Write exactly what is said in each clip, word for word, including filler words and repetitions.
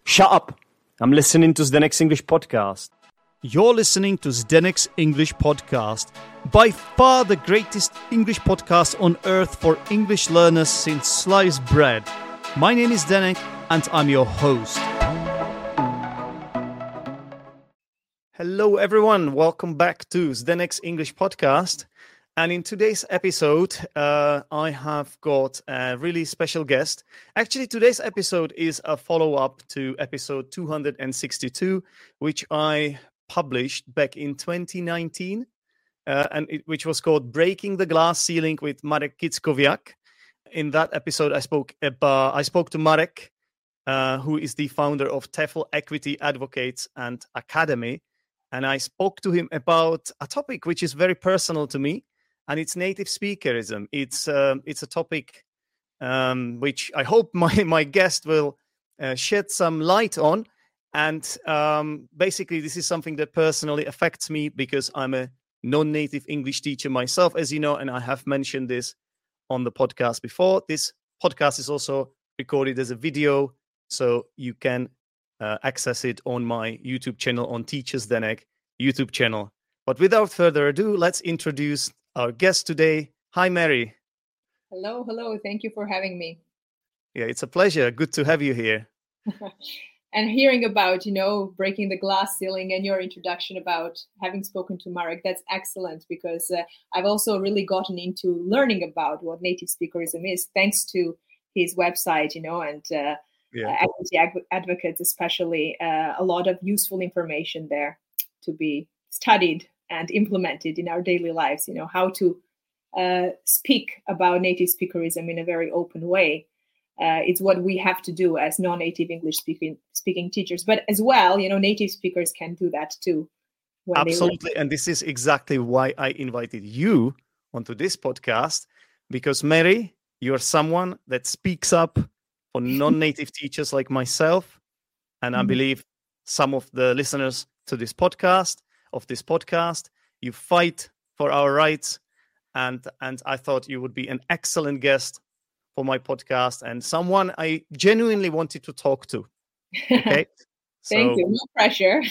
Shut up. I'm listening to Zdenek's English podcast. You're listening to Zdenek's English podcast, by far the greatest English podcast on earth for English learners since sliced bread. My name is Zdenek and I'm your host. Hello everyone, welcome back to Zdenek's English podcast. And in today's episode, uh, I have got a really special guest. Actually, today's episode is a follow-up to episode two hundred sixty-two, which I published back in twenty nineteen, uh, and it, which was called Breaking the Glass Ceiling with Marek Kickowiak. In that episode, I spoke about, I spoke to Marek, uh, who is the founder of TEFL Equity Advocates and Academy. And I spoke to him about a topic which is very personal to me, and it's native speakerism. It's um, it's a topic um, which I hope my, my guest will uh, shed some light on. And um, basically, this is something that personally affects me because I'm a non-native English teacher myself, as you know, and I have mentioned this on the podcast before. This podcast is also recorded as a video, so you can uh, access it on my YouTube channel, on Teachers Zdenek YouTube channel. But without further ado, let's introduce our guest today. Hi, Mary. Hello, hello. Thank you for having me. Yeah, it's a pleasure. Good to have you here. And hearing about, you know, breaking the glass ceiling and your introduction about having spoken to Marek, that's excellent because uh, I've also really gotten into learning about what native speakerism is, thanks to his website, you know, and uh, yeah. uh, equity ag- advocates, especially uh, a lot of useful information there to be studied and implemented in our daily lives, you know, how to uh, speak about native speakerism in a very open way. Uh, it's what we have to do as non-native English speaking speaking teachers. But as well, you know, native speakers can do that too. Absolutely. And this is exactly why I invited you onto this podcast, because Mary, you're someone that speaks up for non-native teachers like myself. And I mm-hmm. believe some of the listeners to this podcast, of this podcast, you fight for our rights. And, and I thought you would be an excellent guest for my podcast and someone I genuinely wanted to talk to. Okay. Thank so... you. No pressure.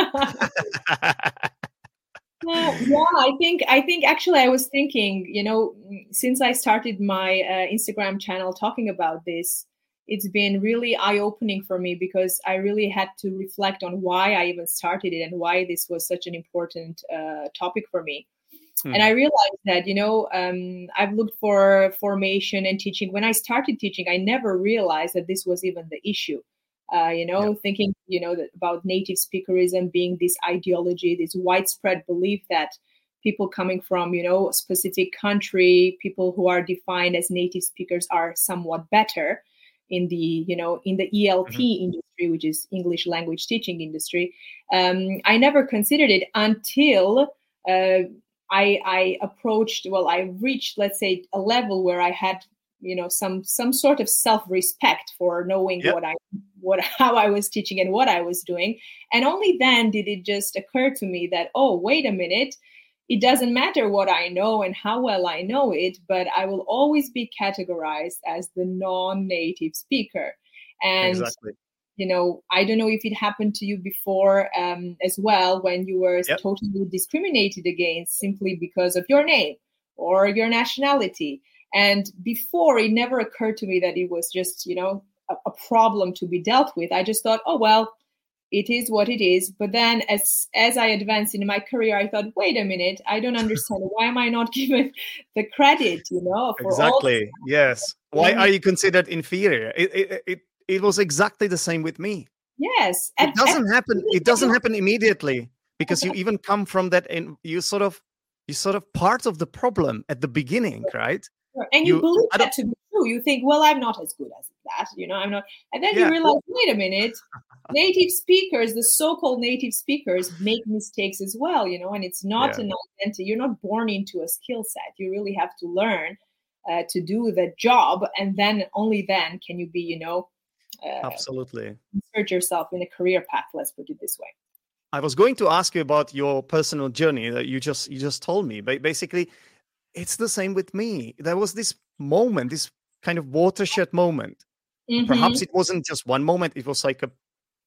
Uh, yeah, I think I think actually I was thinking, you know, since I started my uh, Instagram channel talking about this, it's been really eye-opening for me because I really had to reflect on why I even started it and why this was such an important uh, topic for me. Hmm. And I realized that, you know, um, I've looked for formation and teaching. When I started teaching, I never realized that this was even the issue. Uh, you know, yeah. thinking, you know, that about native speakerism being this ideology, this widespread belief that people coming from, you know, a specific country, people who are defined as native speakers are somewhat better in the, you know, in the E L T mm-hmm. industry, which is English language teaching industry. Um, I never considered it until uh, I, I approached, well, I reached, let's say, a level where I had, you know, some some sort of self-respect for knowing yep. what I, what how I was teaching and what I was doing. And only then did it just occur to me that, oh, wait a minute, it doesn't matter what I know and how well I know it, but I will always be categorized as the non-native speaker. And exactly. You know, I don't know if it happened to you before um, as well, when you were yep. totally discriminated against simply because of your name or your nationality. And before, it never occurred to me that it was just, you know, a, a problem to be dealt with. I just thought, oh, well, it is what it is. But then as as I advanced in my career, I thought, wait a minute, I don't understand. Why am I not given the credit, you know? For exactly. All- yes. Why are you considered inferior? It, it, it, It was exactly the same with me. Yes. It doesn't happen. It doesn't happen immediately because you even come from that and you sort of, you sort of part of the problem at the beginning, right? And you, you believe that to be true. You think, well, I'm not as good as that, you know, I'm not. And then yeah. you realize, wait a minute, native speakers, the so-called native speakers make mistakes as well, you know, and it's not yeah. an identity. You're not born into a skill set. You really have to learn uh, to do the job. And then only then can you be, you know, Uh, absolutely insert yourself in a career path, let's put it this way. I was going to ask you about your personal journey that you just you just told me, but basically it's the same with me. There was this moment, this kind of watershed moment. Mm-hmm. Perhaps it wasn't just one moment, it was like a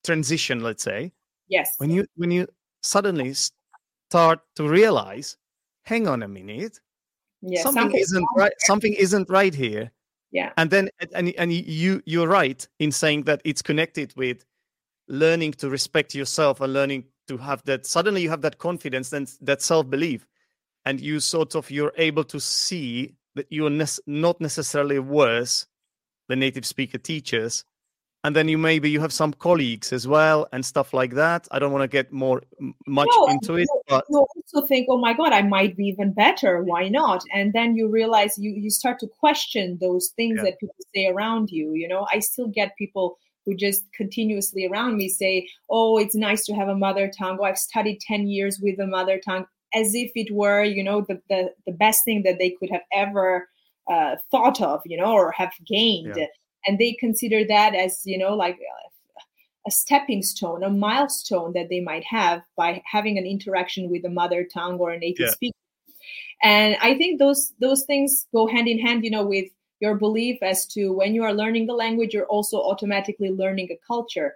transition, let's say. Yes. When you when you suddenly start to realize, hang on a minute, yeah, something, something isn't right. There. Something isn't right here. Yeah. And then and and you you're right in saying that it's connected with learning to respect yourself and learning to have that. Suddenly you have that confidence and that self-belief, and you sort of you're able to see that you're ne- not necessarily worse than native speaker teachers. And then you maybe you have some colleagues as well and stuff like that. I don't want to get more much no, into it. You, but you also think, oh my God, I might be even better. Why not? And then you realize you, you start to question those things yeah. that people say around you. You know, I still get people who just continuously around me say, oh, it's nice to have a mother tongue. Oh, I've studied ten years with a mother tongue, as if it were, you know, the, the, the best thing that they could have ever uh, thought of, you know, or have gained. Yeah. And they consider that as, you know, like a stepping stone, a milestone that they might have by having an interaction with a mother tongue or a native yeah. speaker. And I think those those things go hand in hand, you know, with your belief as to when you are learning the language, you're also automatically learning a culture.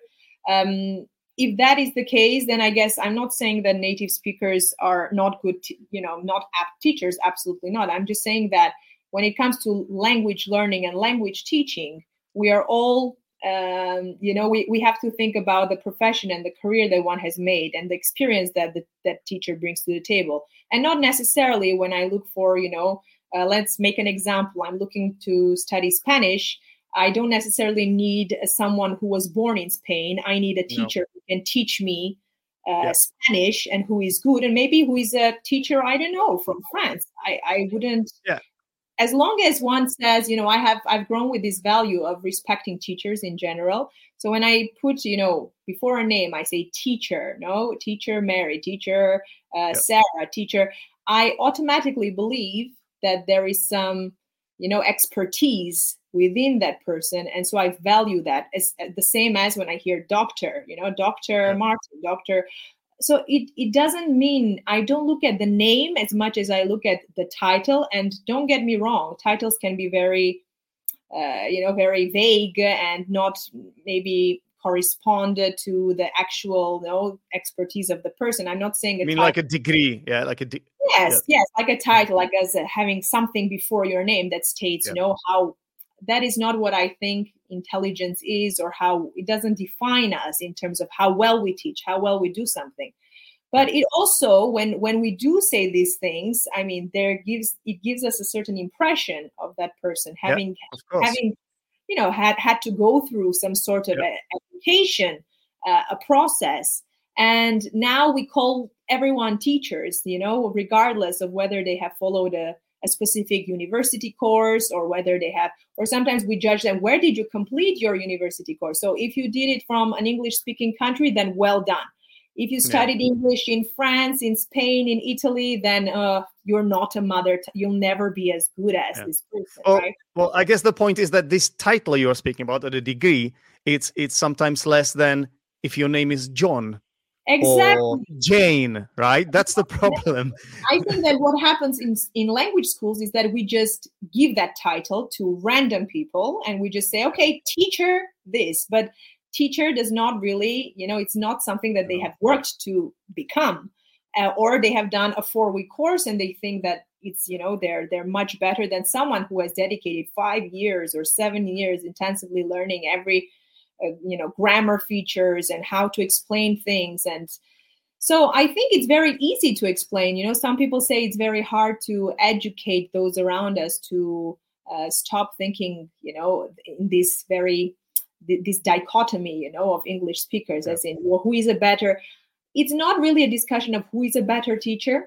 Um, if that is the case, then I guess I'm not saying that native speakers are not good, t- you know, not apt teachers. Absolutely not. I'm just saying that when it comes to language learning and language teaching, we are all, um, you know, we, we have to think about the profession and the career that one has made and the experience that the, that teacher brings to the table. And not necessarily when I look for, you know, uh, let's make an example. I'm looking to study Spanish. I don't necessarily need someone who was born in Spain. I need a teacher no. who can teach me uh, yeah. Spanish and who is good. And maybe who is a teacher, I don't know, from France. I, I wouldn't... Yeah. As long as one says, you know, I have, I've grown with this value of respecting teachers in general. So when I put, you know, before a name, I say teacher, no, teacher Mary, teacher uh, yep. Sarah, teacher, I automatically believe that there is some, you know, expertise within that person. And so I value that. It's the same as when I hear doctor, you know, Doctor Yep. Martin, Doctor So it, it doesn't mean I don't look at the name as much as I look at the title. And don't get me wrong, titles can be very, uh, you know, very vague and not maybe correspond to the actual, you know, expertise of the person. I'm not saying. I mean, title. Like a degree, yeah, like a. De- yes, yeah. yes, like a title, like as a, having something before your name that states, yeah. you know, how. That is not what I think intelligence is, or how it doesn't define us in terms of how well we teach, how well we do something. But it also, when when we do say these things, I mean, there gives it gives us a certain impression of that person having yeah, having, you know, had had to go through some sort of yeah. a, education, uh, a process. And now we call everyone teachers, you know, regardless of whether they have followed a a specific university course or whether they have, or sometimes we judge them, where did you complete your university course? So if you did it from an English speaking country, then well done. If you studied yeah. English in France, in Spain, in Italy, then uh, you're not a mother. T- you'll never be as good as yeah. this person, well, right? Well, I guess the point is that this title you're speaking about, or the degree, it's it's sometimes less than if your name is John. Exactly. Or Jane, right? That's the problem. I think that what happens in in language schools is that we just give that title to random people and we just say, okay, teacher this, but teacher does not really, you know, it's not something that they have worked to become, uh, or they have done a four-week course and they think that it's, you know, they're they're much better than someone who has dedicated five years or seven years intensively learning every Uh, you know, grammar features and how to explain things. And so I think it's very easy to explain. You know, some people say it's very hard to educate those around us to uh, stop thinking, you know, in this very, this dichotomy, you know, of English speakers, yeah. as in, well, who is a better, it's not really a discussion of who is a better teacher.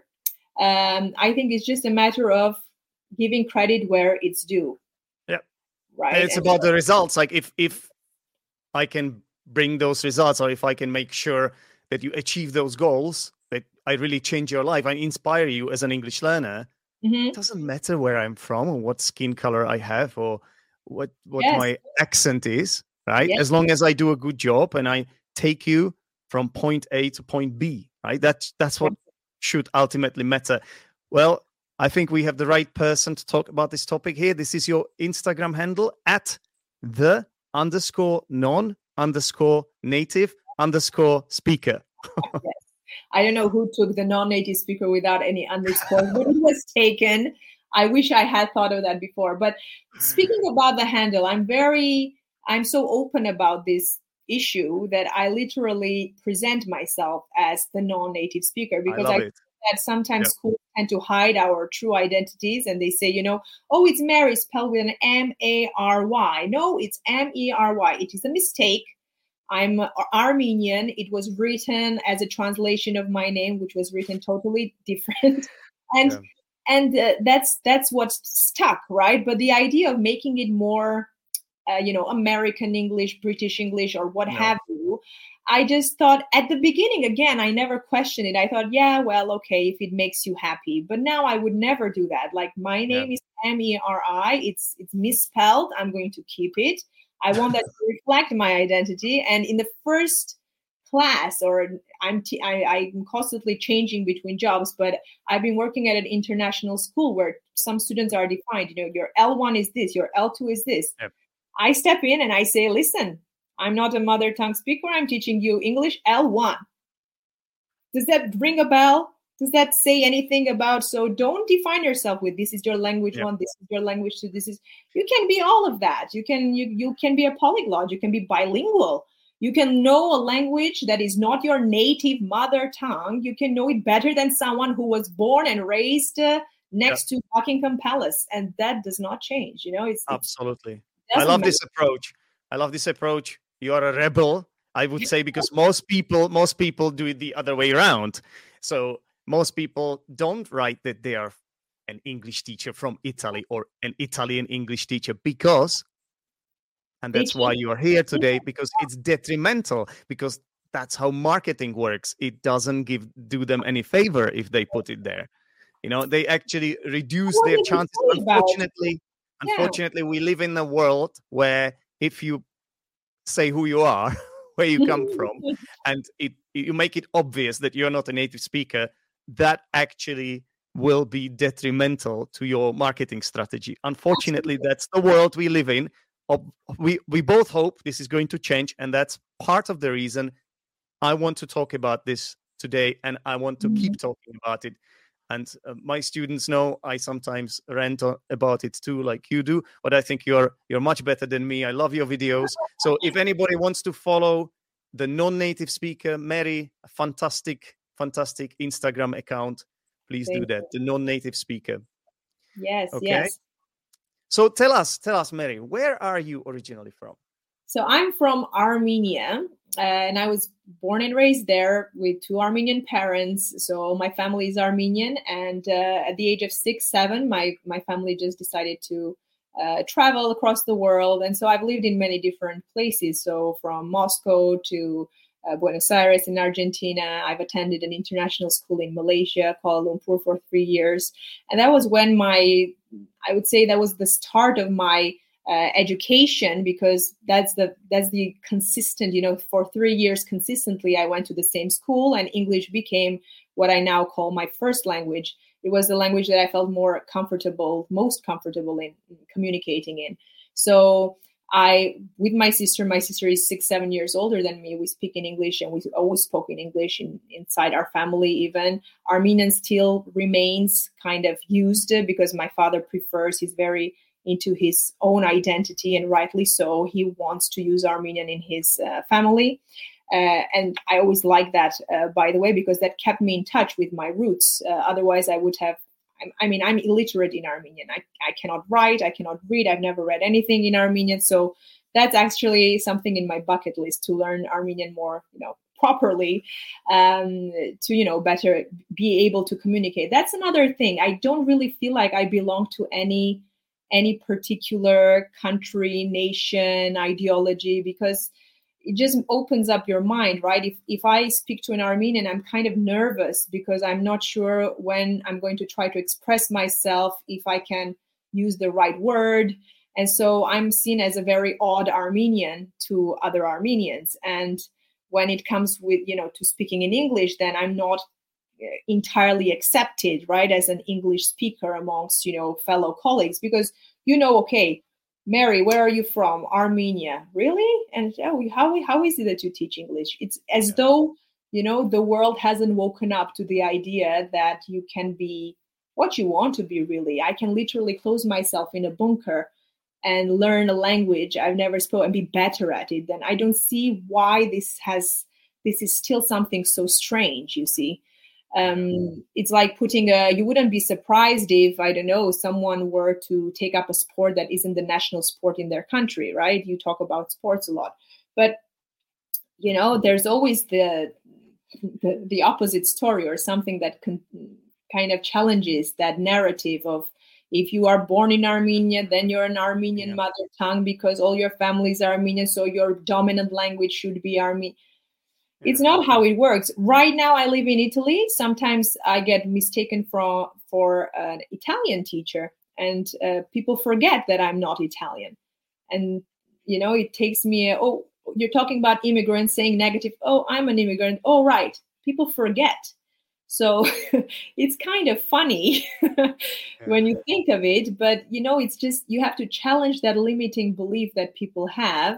Um, I think it's just a matter of giving credit where it's due. Yeah. Right. And it's and about so- the results. Like if, if, I can bring those results, or if I can make sure that you achieve those goals, that I really change your life, I inspire you as an English learner. Mm-hmm. It doesn't matter where I'm from or what skin color I have or what what yes. my accent is, right? Yes. As long as I do a good job and I take you from point A to point B, right? That's that's what yes. should ultimately matter. Well, I think we have the right person to talk about this topic here. This is your Instagram handle at the underscore non underscore native underscore speaker. Yes. I don't know who took the non-native speaker without any underscore, but it was taken. I wish I had thought of that before. But speaking about the handle, I'm very, I'm so open about this issue that I literally present myself as the non-native speaker, because I I love think it. that sometimes Yep. schools tend to hide our true identities, and they say, you know, oh, it's Mary spelled with an M A R Y. No, it's M E R Y. It is a mistake. I'm Armenian. It was written as a translation of my name, which was written totally different, and Yeah. and uh, that's that's what's stuck, right? But the idea of making it more, uh, you know, American English, British English, or what No. have you, I just thought at the beginning, again, I never questioned it. I thought, yeah, well, okay, if it makes you happy. But now I would never do that. Like, my name Yeah. is M E R I. It's it's misspelled. I'm going to keep it. I want that to reflect my identity. And in the first class, or I'm t- I, I'm constantly changing between jobs, but I've been working at an international school where some students are defined. You know, your L one is this, your L two is this. Yep. I step in and I say, listen, I'm not a mother tongue speaker. I'm teaching you English L one. Does that ring a bell? Does that say anything about, so don't define yourself with this is your language Yep. one, this is your language two, this is, you can be all of that. You can, you, you can be a polyglot, you can be bilingual. You can know a language that is not your native mother tongue. You can know it better than someone who was born and raised uh, next yep. to Buckingham Palace. And that does not change. You know, it's, it's absolutely. I love matter. this approach. I love this approach. You are a rebel, I would say, because most people, most people do it the other way around. So most people don't write that they are an English teacher from Italy or an Italian English teacher because, and that's why you are here today, because it's detrimental, because that's how marketing works. It doesn't give do them any favor if they put it there. You know, they actually reduce their chances. Unfortunately, yeah. unfortunately, we live in a world where if you say who you are, where you come from, and it you make it obvious that you're not a native speaker, that actually will be detrimental to your marketing strategy. Unfortunately, Absolutely. That's the world we live in. We we both hope this is going to change, and that's part of the reason I want to talk about this today, and I want to mm-hmm. keep talking about it. And uh, my students know I sometimes rant about it too, like you do. But I think you're you're much better than me. I love your videos. So if anybody wants to follow the non-native speaker, Mary, a fantastic, fantastic Instagram account, please Thank do that. you. The non-native speaker. Yes. Okay. Yes. So tell us, tell us, Mary, where are you originally from? So I'm from Armenia, uh, and I was born and raised there with two Armenian parents. So my family is Armenian, and uh, at the age of six, seven, my my family just decided to uh, travel across the world. And so I've lived in many different places. So from Moscow to uh, Buenos Aires in Argentina. I've attended an international school in Malaysia, Kuala Lumpur, for three years. And that was when my, I would say that was the start of my uh, education, because that's the that's the consistent, you know, for three years consistently, I went to the same school, and English became what I now call my first language. It was the language that I felt more comfortable, most comfortable in, in communicating in. So I, with my sister, my sister is six, seven years older than me. We speak in English, and we always spoke in English in, inside our family. Even Armenian still remains kind of used because my father prefers, he's very into his own identity, and rightly so. He wants to use Armenian in his uh, family. Uh, and I always liked that, uh, by the way, because that kept me in touch with my roots. Uh, otherwise, I would have, I, I mean, I'm illiterate in Armenian. I, I cannot write, I cannot read. I've never read anything in Armenian. So that's actually something in my bucket list, to learn Armenian more, you know, properly, um, to, you know, better be able to communicate. That's another thing. I don't really feel like I belong to any any particular country, nation, ideology, because it just opens up your mind, right? If if I speak to an Armenian, I'm kind of nervous because I'm not sure when I'm going to try to express myself, if I can use the right word. And so I'm seen as a very odd Armenian to other Armenians. And when it comes with, you know, to speaking in English, then I'm not entirely accepted, right, as an English speaker amongst, you know, fellow colleagues, because, you know, okay, Mary, where are you from? Armenia. Really? And oh, how how is it that you teach English? It's as Yeah. though, you know, the world hasn't woken up to the idea that you can be what you want to be, really. I can literally close myself in a bunker and learn a language I've never spoken and be better at it. Then I don't see why this has this is still something so strange, you see. Um, it's like putting a, you wouldn't be surprised if, I don't know, someone were to take up a sport that isn't the national sport in their country, right? You talk about sports a lot, but, you know, there's always the, the, the opposite story, or something that con- kind of challenges that narrative of, if you are born in Armenia, then you're an Armenian yeah. mother tongue because all your families are Armenian, so your dominant language should be Armenian. It's not how it works. Right now, I live in Italy. Sometimes I get mistaken for, for an Italian teacher, and uh, people forget that I'm not Italian. And, you know, it takes me, a, oh, you're talking about immigrants, saying negative. Oh, I'm an immigrant. Oh, right. People forget. So it's kind of funny when you think of it. But, you know, it's just, you have to challenge that limiting belief that people have.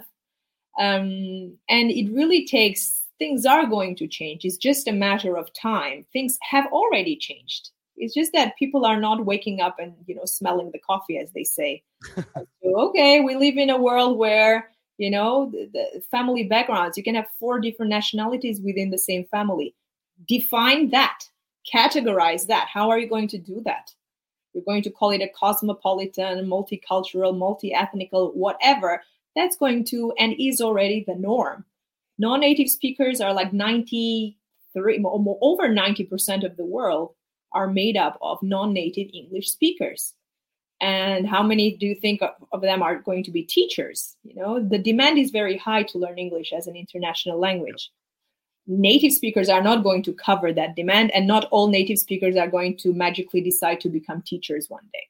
Um, and it really takes, things are going to change. It's just a matter of time. Things have already changed. It's just that people are not waking up and, you know, smelling the coffee, as they say. So, okay, we live in a world where, you know, the, the family backgrounds, you can have four different nationalities within the same family. Define that, categorize that. How are you going to do that? You're going to call it a cosmopolitan, multicultural, multi-ethnical, whatever. That's going to, and is already, the norm. Non-native speakers are like ninety-three, over ninety percent of the world are made up of non-native English speakers. And how many do you think of them are going to be teachers? You know, the demand is very high to learn English as an international language. Native speakers are not going to cover that demand, and not all native speakers are going to magically decide to become teachers one day.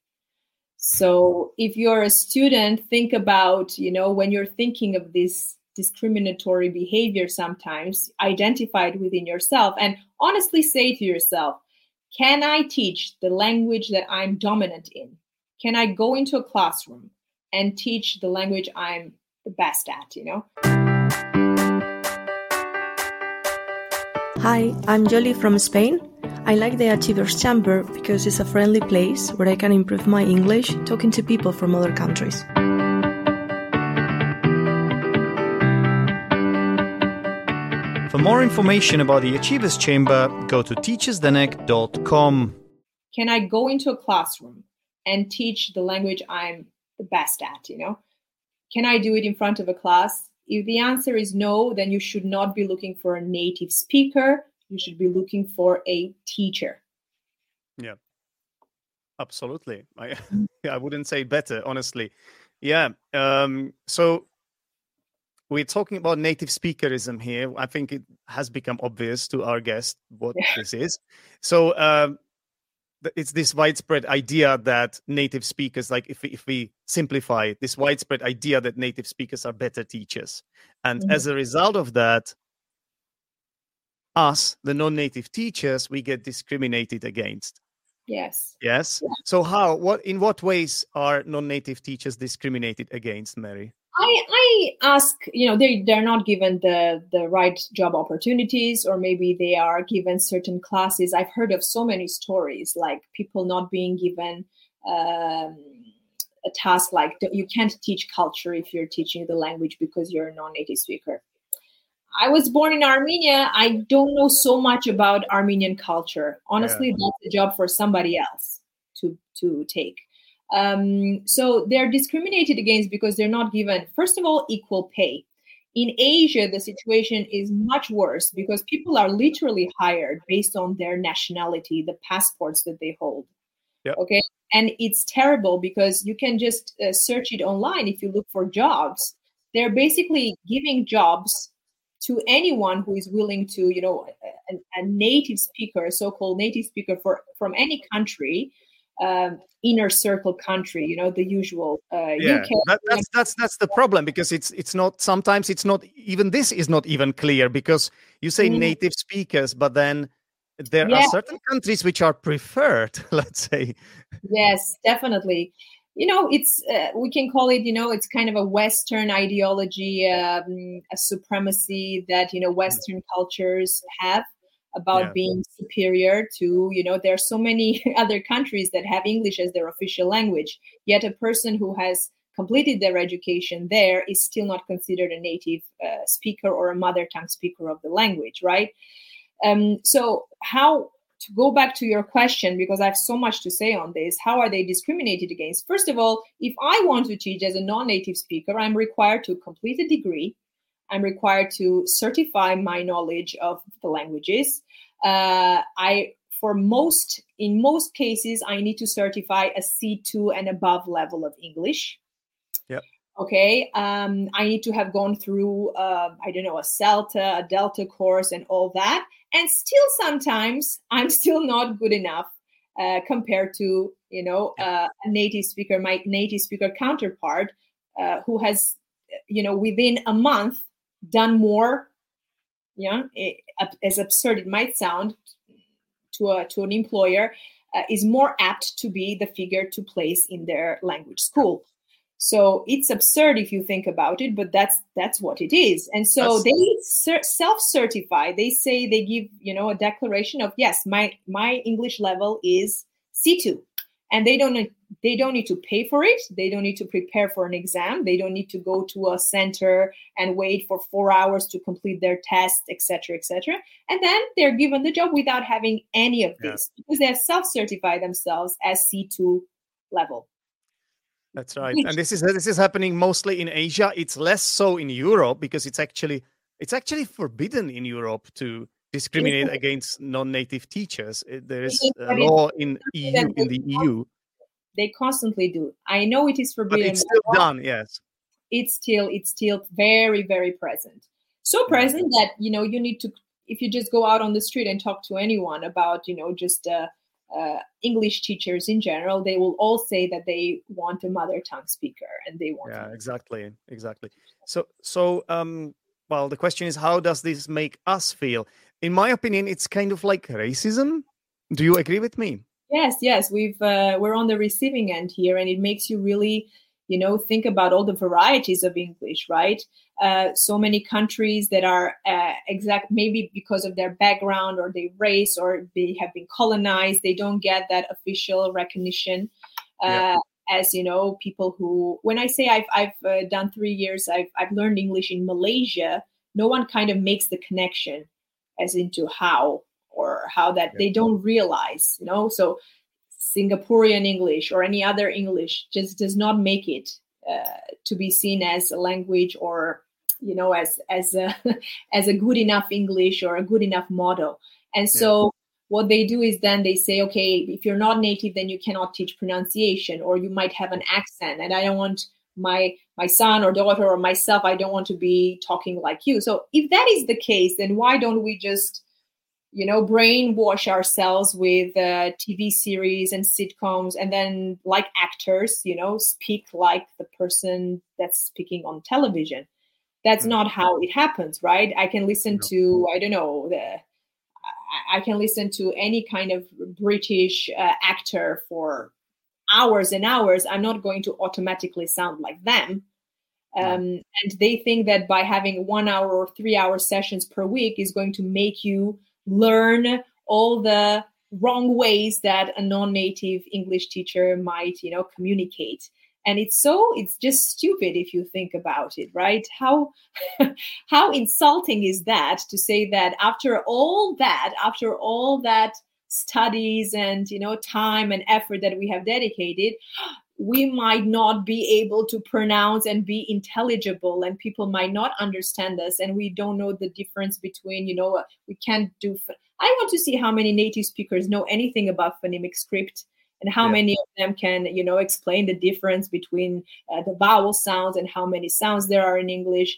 So if you're a student, think about, you know, when you're thinking of this discriminatory behavior, sometimes identify it within yourself and honestly say to yourself, can I teach the language that I'm dominant in? Can I go into a classroom and teach the language I'm the best at, you know? Hi, I'm Jolie from Spain. I like the Achievers Chamber because it's a friendly place where I can improve my English talking to people from other countries. For more information about the Achievers Chamber, go to teachers denek dot com. Can I go into a classroom and teach the language I'm the best at, you know? Can I do it in front of a class? If the answer is no, then you should not be looking for a native speaker. You should be looking for a teacher. Yeah, absolutely. I, I wouldn't say better, honestly. Yeah. Um, so we're talking about native speakerism here. I think it has become obvious to our guest what yeah. this is. So um, it's this widespread idea that native speakers, like if we, if we simplify it, this widespread idea that native speakers are better teachers. And mm-hmm. as a result of that, us, the non-native teachers, we get discriminated against. Yes. Yes. Yeah. So how, what, in what ways are non-native teachers discriminated against, Mary? I, I ask, you know, they, they're not given the, the right job opportunities, or maybe they are given certain classes. I've heard of so many stories, like people not being given um, a task like you can't teach culture if you're teaching the language because you're a non-native speaker. I was born in Armenia. I don't know so much about Armenian culture. Honestly, yeah. that's a job for somebody else to, to take. Um, so they're discriminated against because they're not given, first of all, equal pay. In Asia, the situation is much worse because people are literally hired based on their nationality, the passports that they hold. Yep. Okay. And it's terrible because you can just uh, search it online. If you look for jobs, they're basically giving jobs to anyone who is willing to, you know, a, a native speaker, a so-called native speaker for from any country, um, inner circle country, you know, the usual. Uh, yeah, U K. That, that's that's that's the problem, because it's it's not. Sometimes it's not even. This is not even clear, because you say mm. native speakers, but then there yeah. are certain countries which are preferred. Let's say. Yes, definitely. you know, it's uh, we can call it, you know, it's kind of a Western ideology, um, a supremacy that, you know, Western cultures have about Yeah. being superior to, you know, there are so many other countries that have English as their official language, yet a person who has completed their education there is still not considered a native uh, speaker or a mother tongue speaker of the language, right? Um, so how, to go back to your question, because I have so much to say on this, how are they discriminated against? First of all, if I want to teach as a non-native speaker, I'm required to complete a degree. I'm required to certify my knowledge of the languages. Uh, I, for most, in most cases, I need to certify a C two and above level of English. Yep. Okay. Um, I need to have gone through, uh, I don't know, a CELTA, a Delta course and all that. And still sometimes I'm still not good enough uh, compared to, you know, uh, a native speaker, my native speaker counterpart uh, who has, you know, within a month done more, yeah, it, as absurd it might sound to a, to an employer, uh, is more apt to be the figure to place in their language school. So it's absurd if you think about it, but that's that's what it is. And so that's... they cer- self-certify. They say, they give, you know, a declaration of, yes, my my English level is C two, and they don't they don't need to pay for it. They don't need to prepare for an exam. They don't need to go to a center and wait for four hours to complete their test, et cetera, et cetera. And then they're given the job without having any of this yeah. because they have self-certified themselves as C two level. That's right, and this is this is happening mostly in Asia. It's less so in Europe because it's actually it's actually forbidden in Europe to discriminate yeah. against non-native teachers. There is a law in E U in the E U. They constantly do. I know it is forbidden. But it's still done. Yes, it's still it's still very very present. So present yeah. that you know you need to, if you just go out on the street and talk to anyone about you know just. Uh, Uh, English teachers in general, they will all say that they want a mother tongue speaker and they want. Yeah, exactly, exactly. So, so, um, well, the question is, how does this make us feel? In my opinion, it's kind of like racism. Do you agree with me? Yes, yes. We've uh, we're on the receiving end here, and it makes you really, you know, think about all the varieties of English, right? Uh, so many countries that are uh, exact, maybe because of their background or their race, or they have been colonized, they don't get that official recognition uh, yeah. as, you know, people who, when I say I've, I've uh, done three years, I've, I've learned English in Malaysia, no one kind of makes the connection as into how, or how that yeah. they don't realize, you know, so Singaporean English or any other English just does not make it uh, to be seen as a language or, you know, as as a as a good enough English or a good enough model. And so yeah. what they do is then they say, okay, if you're not native, then you cannot teach pronunciation, or you might have an accent. And I don't want my my son or daughter or myself, I don't want to be talking like you. So if that is the case, then why don't we just you know, brainwash ourselves with uh, T V series and sitcoms, and then like actors, you know, speak like the person that's speaking on television. That's not how it happens, right? I can listen no. to, I don't know, the, I can listen to any kind of British uh, actor for hours and hours. I'm not going to automatically sound like them. Um, no. And they think that by having one hour or three hour sessions per week is going to make you learn all the wrong ways that a non-native English teacher might, you know, communicate. And it's so, it's just stupid if you think about it, right? How, how insulting is that to say that after all that, after all that studies and, you know, time and effort that we have dedicated, we might not be able to pronounce and be intelligible, and people might not understand us, and we don't know the difference between, you know, we can't do. I want to see how many native speakers know anything about phonemic script, and how yeah. many of them can, you know, explain the difference between uh, the vowel sounds and how many sounds there are in English.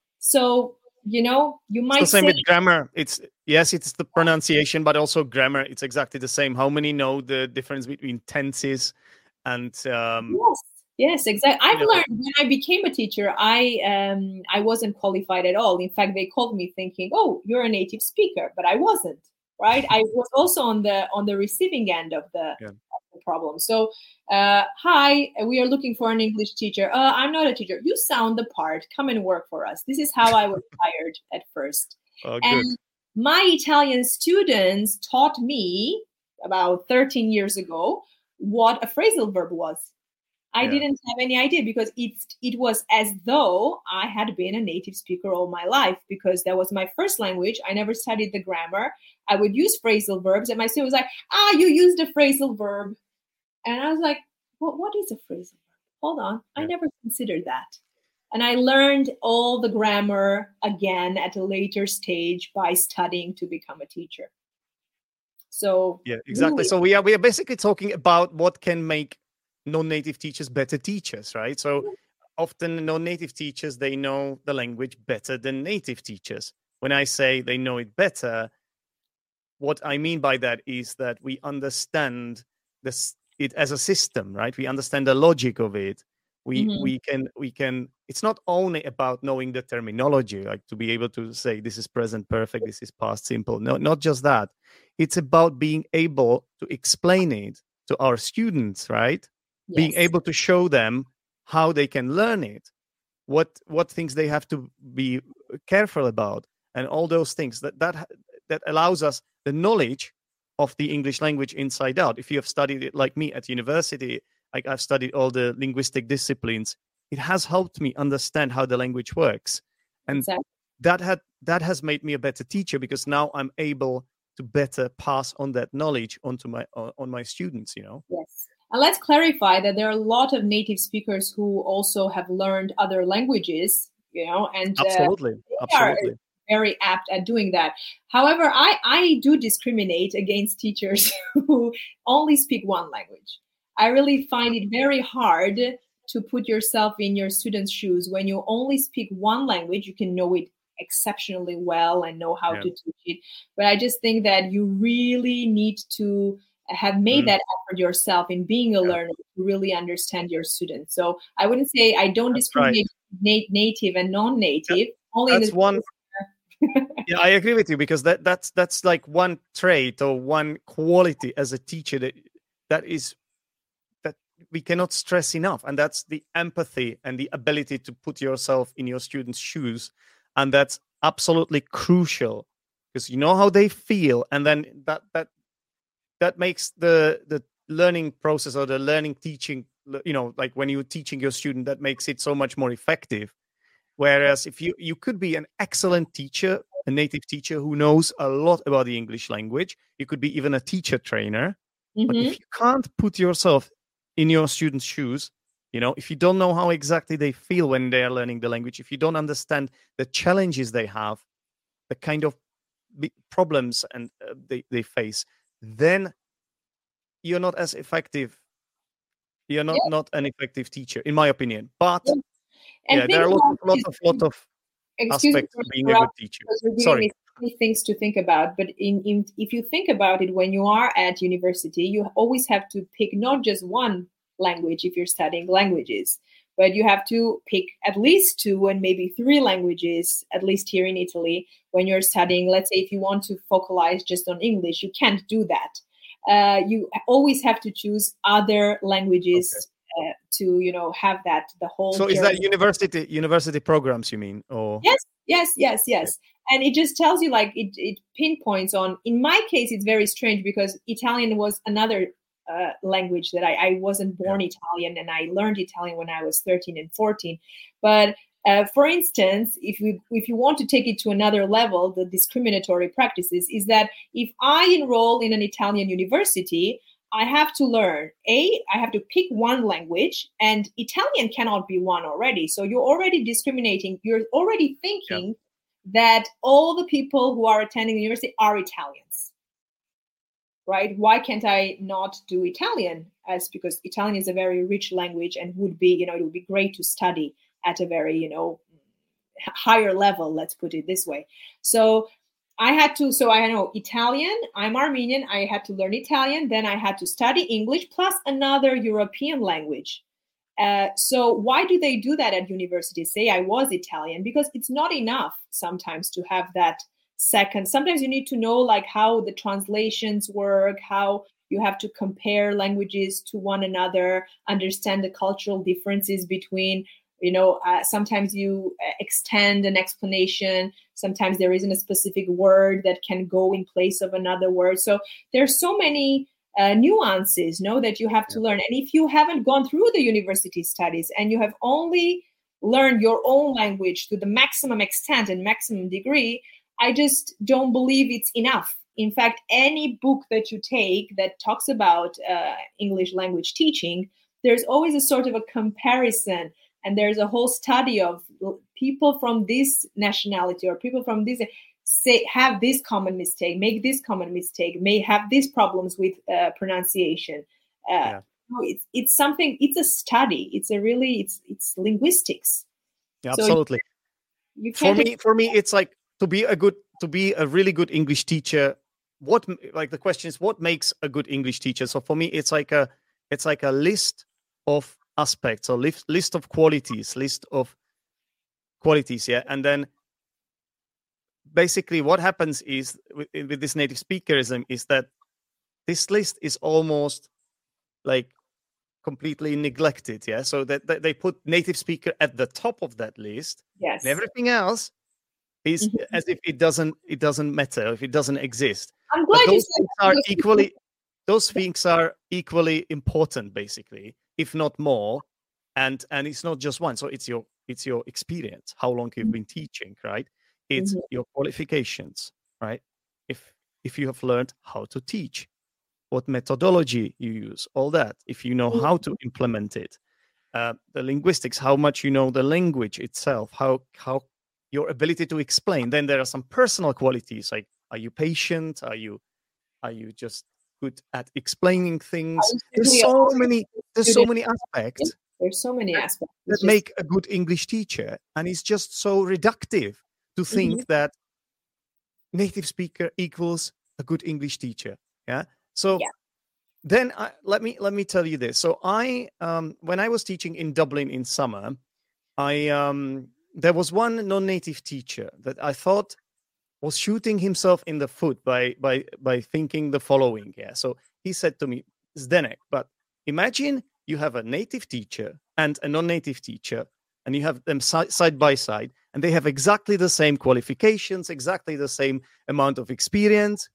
So, you know, you might it's the same say, with grammar. It's yes, it's the pronunciation, but also grammar. It's exactly the same. How many know the difference between tenses? And um, yes, yes, exactly. I've learned when I became a teacher, I um, I wasn't qualified at all. In fact, they called me thinking, "Oh, you're a native speaker," but I wasn't. Right? I was also on the on the receiving end of the, yeah. of the problem. So, uh, hi, we are looking for an English teacher. Uh, I'm not a teacher. You sound the part. Come and work for us. This is how I was hired at first. Oh, and good. My Italian students taught me about thirteen years ago what a phrasal verb was. I yeah. didn't have any idea because it, it was as though I had been a native speaker all my life, because that was my first language. I never studied the grammar. I would use phrasal verbs, and my student was like, ah, you used a phrasal verb. And I was like, well, what is a phrasal verb? Hold on. Yeah. I never considered that. And I learned all the grammar again at a later stage by studying to become a teacher. So yeah, exactly. Really, so we are we are basically talking about what can make non-native teachers better teachers, right? So often non-native teachers, they know the language better than native teachers. When I say they know it better, what I mean by that is that we understand this it as a system, right? We understand the logic of it. We mm-hmm. we can we can. It's not only about knowing the terminology, like to be able to say this is present perfect, this is past simple. No, not just that. It's about being able to explain it to our students, right? Yes. Being able to show them how they can learn it, what what things they have to be careful about, and all those things. That that that allows us the knowledge of the English language inside out. If you have studied it like me at university, like I've studied all the linguistic disciplines, it has helped me understand how the language works, and exactly. that had that has made me a better teacher, because now I'm able to better pass on that knowledge onto my on my students. You know. Yes. And let's clarify that there are a lot of native speakers who also have learned other languages, you know, and absolutely, uh, they absolutely. are very apt at doing that. However, I, I do discriminate against teachers who only speak one language. I really find it very hard to put yourself in your students' shoes. When you only speak one language, you can know it exceptionally well and know how yeah. to teach it. But I just think that you really need to have made mm. that effort yourself in being a yeah. learner to really understand your students. So I wouldn't say I don't That's discriminate right. na- native and non-native. Yeah. Only That's in the one. Yeah, I agree with you, because that that's that's like one trait or one quality as a teacher that that is that we cannot stress enough, and that's the empathy and the ability to put yourself in your students' shoes, and that's absolutely crucial, because you know how they feel, and then that that that makes the the learning process or the learning teaching, you know, like when you're teaching your student, that makes it so much more effective. Whereas if you you could be an excellent teacher, a native teacher who knows a lot about the English language, you could be even a teacher trainer, mm-hmm. but if you can't put yourself in your students' shoes, you know, if you don't know how exactly they feel when they are learning the language, if you don't understand the challenges they have, the kind of problems and uh, they, they face, then you're not as effective. You're not, yeah. not an effective teacher, in my opinion. But yeah, yeah there are lots of, lots of, lot of aspects of being a good teacher. Sorry. Many things to think about, but in, in if you think about it, when you are at university, you always have to pick not just one language if you're studying languages, but you have to pick at least two and maybe three languages, at least here in Italy, when you're studying. Let's say if you want to focalize just on English, you can't do that. Uh, you always have to choose other languages okay. uh, to, you know, have that the whole. So journey. Is that university university programs you mean? Or yes, yes, yes, yes. Okay. And it just tells you, like, it, it pinpoints on. In my case, it's very strange because Italian was another uh, language that I, I wasn't born yeah. Italian, and I learned Italian when I was thirteen and fourteen. But uh, for instance, if you if you want to take it to another level, the discriminatory practices is that if I enroll in an Italian university, I have to learn, A, I have to pick one language, and Italian cannot be one already. So you're already discriminating. You're already thinking yeah. that all the people who are attending the university are Italians, right? Why can't I not do Italian? As because Italian is a very rich language and would be, you know, it would be great to study at a very, you know, higher level, let's put it this way. So I had to, so I know Italian, I'm Armenian, I had to learn Italian, then I had to study English plus another European language. Uh, so why do they do that at university? Say I was Italian, because it's not enough sometimes to have that second. Sometimes you need to know like how the translations work, how You have to compare languages to one another, understand the cultural differences between, you know, uh, sometimes you extend an explanation. Sometimes there isn't a specific word that can go in place of another word. So there's so many uh, nuances, no, that you have to learn. And if you haven't gone through the university studies and you have only learned your own language to the maximum extent and maximum degree, I just don't believe it's enough. In fact, any book that you take that talks about uh, English language teaching, there's always a sort of a comparison. And there's a whole study of people from this nationality or people from this say have this common mistake, make this common mistake, may have these problems with uh, pronunciation. Uh, yeah. it's, it's something. It's a study. It's a really. It's it's linguistics. Yeah, absolutely. So you, you for me, for me, it's like to be a good, to be a really good English teacher. What like the question is, what makes a good English teacher? So for me, it's like a, it's like a list of aspects or list, list of qualities, list of qualities, yeah. And then basically what happens is with, with this native speakerism is that this list is almost like completely neglected, yeah. So that, that they put native speaker at the top of that list, yes, and everything else is mm-hmm. as if it doesn't it doesn't matter, if it doesn't exist. I'm glad but those you things are equally those things are equally important, basically, if not more. And and it's not just one. So it's your it's your experience, how long you've been teaching, right? It's mm-hmm. your qualifications, right? If if you have learned how to teach, what methodology you use, all that. If you know mm-hmm. how to implement it, uh, the linguistics, how much you know the language itself, how how your ability to explain. Then there are some personal qualities, like are you patient? Are you are you just good at explaining things? There's so many there's so many aspects. There's so many aspects that just make a good English teacher, and it's just so reductive to think mm-hmm. that native speaker equals a good English teacher. Yeah. So yeah. then I, let me let me tell you this. So I, um, when I was teaching in Dublin in summer, I um, there was one non-native teacher that I thought was shooting himself in the foot by by by thinking the following. Yeah. So he said to me, "Zdenek, but imagine you have a native teacher and a non-native teacher, and you have them si- side by side, and they have exactly the same qualifications, exactly the same amount of experience.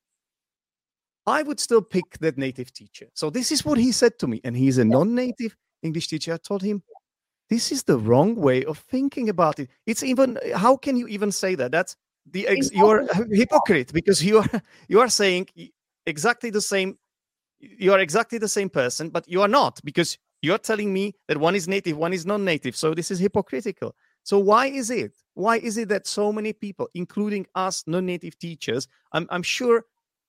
I would still pick that native teacher." So this is what he said to me, and he's a non-native English teacher. I told him, this is the wrong way of thinking about it. It's even, how can you even say that? That's the ex- you're a hypocrite, because you are you are saying exactly the same. You are exactly the same person, but you are not, because you're telling me that one is native, one is non-native. So this is hypocritical. So why is it? Why is it that so many people, including us non-native teachers, I'm, I'm sure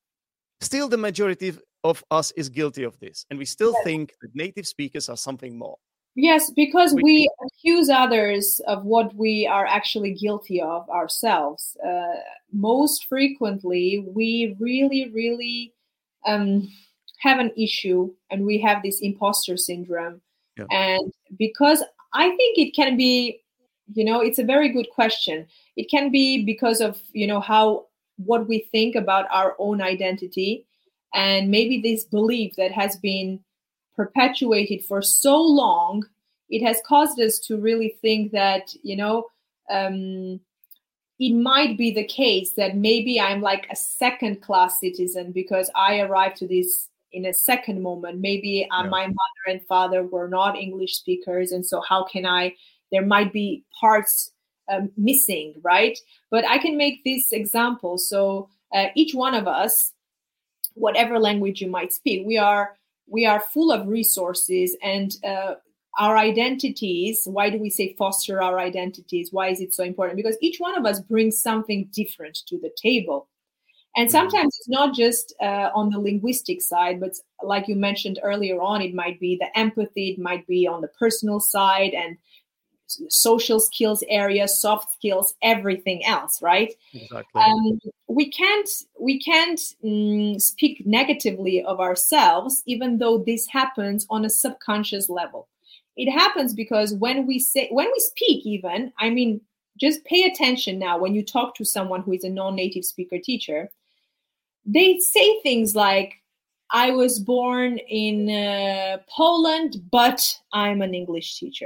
still the majority of us is guilty of this. And we still yes. think that native speakers are something more. Yes, because we, we accuse others of what we are actually guilty of ourselves. Uh, most frequently, we really, really... Um, have an issue, and we have this imposter syndrome. Yeah. And because I think it can be, you know, it's a very good question. It can be because of, you know, how, what we think about our own identity, and maybe this belief that has been perpetuated for so long, it has caused us to really think that, you know, um, it might be the case that maybe I'm like a second class citizen because I arrived to this in a second moment. Maybe uh, yeah. my mother and father were not English speakers, and so how can I, there might be parts um, missing, right? But I can make this example. So uh, each one of us, whatever language you might speak, we are we are full of resources, and uh, our identities. Why do we say foster our identities? Why is it so important? Because each one of us brings something different to the table. And sometimes it's not just uh, on the linguistic side, but like you mentioned earlier on, it might be the empathy, it might be on the personal side and social skills area, soft skills, everything else, right? Exactly. Um, we can't we can't um, speak negatively of ourselves, even though this happens on a subconscious level. It happens because when we say when we speak, even, I mean, just pay attention now when you talk to someone who is a non-native speaker teacher. They say things like, I was born in uh, Poland, but I'm an English teacher,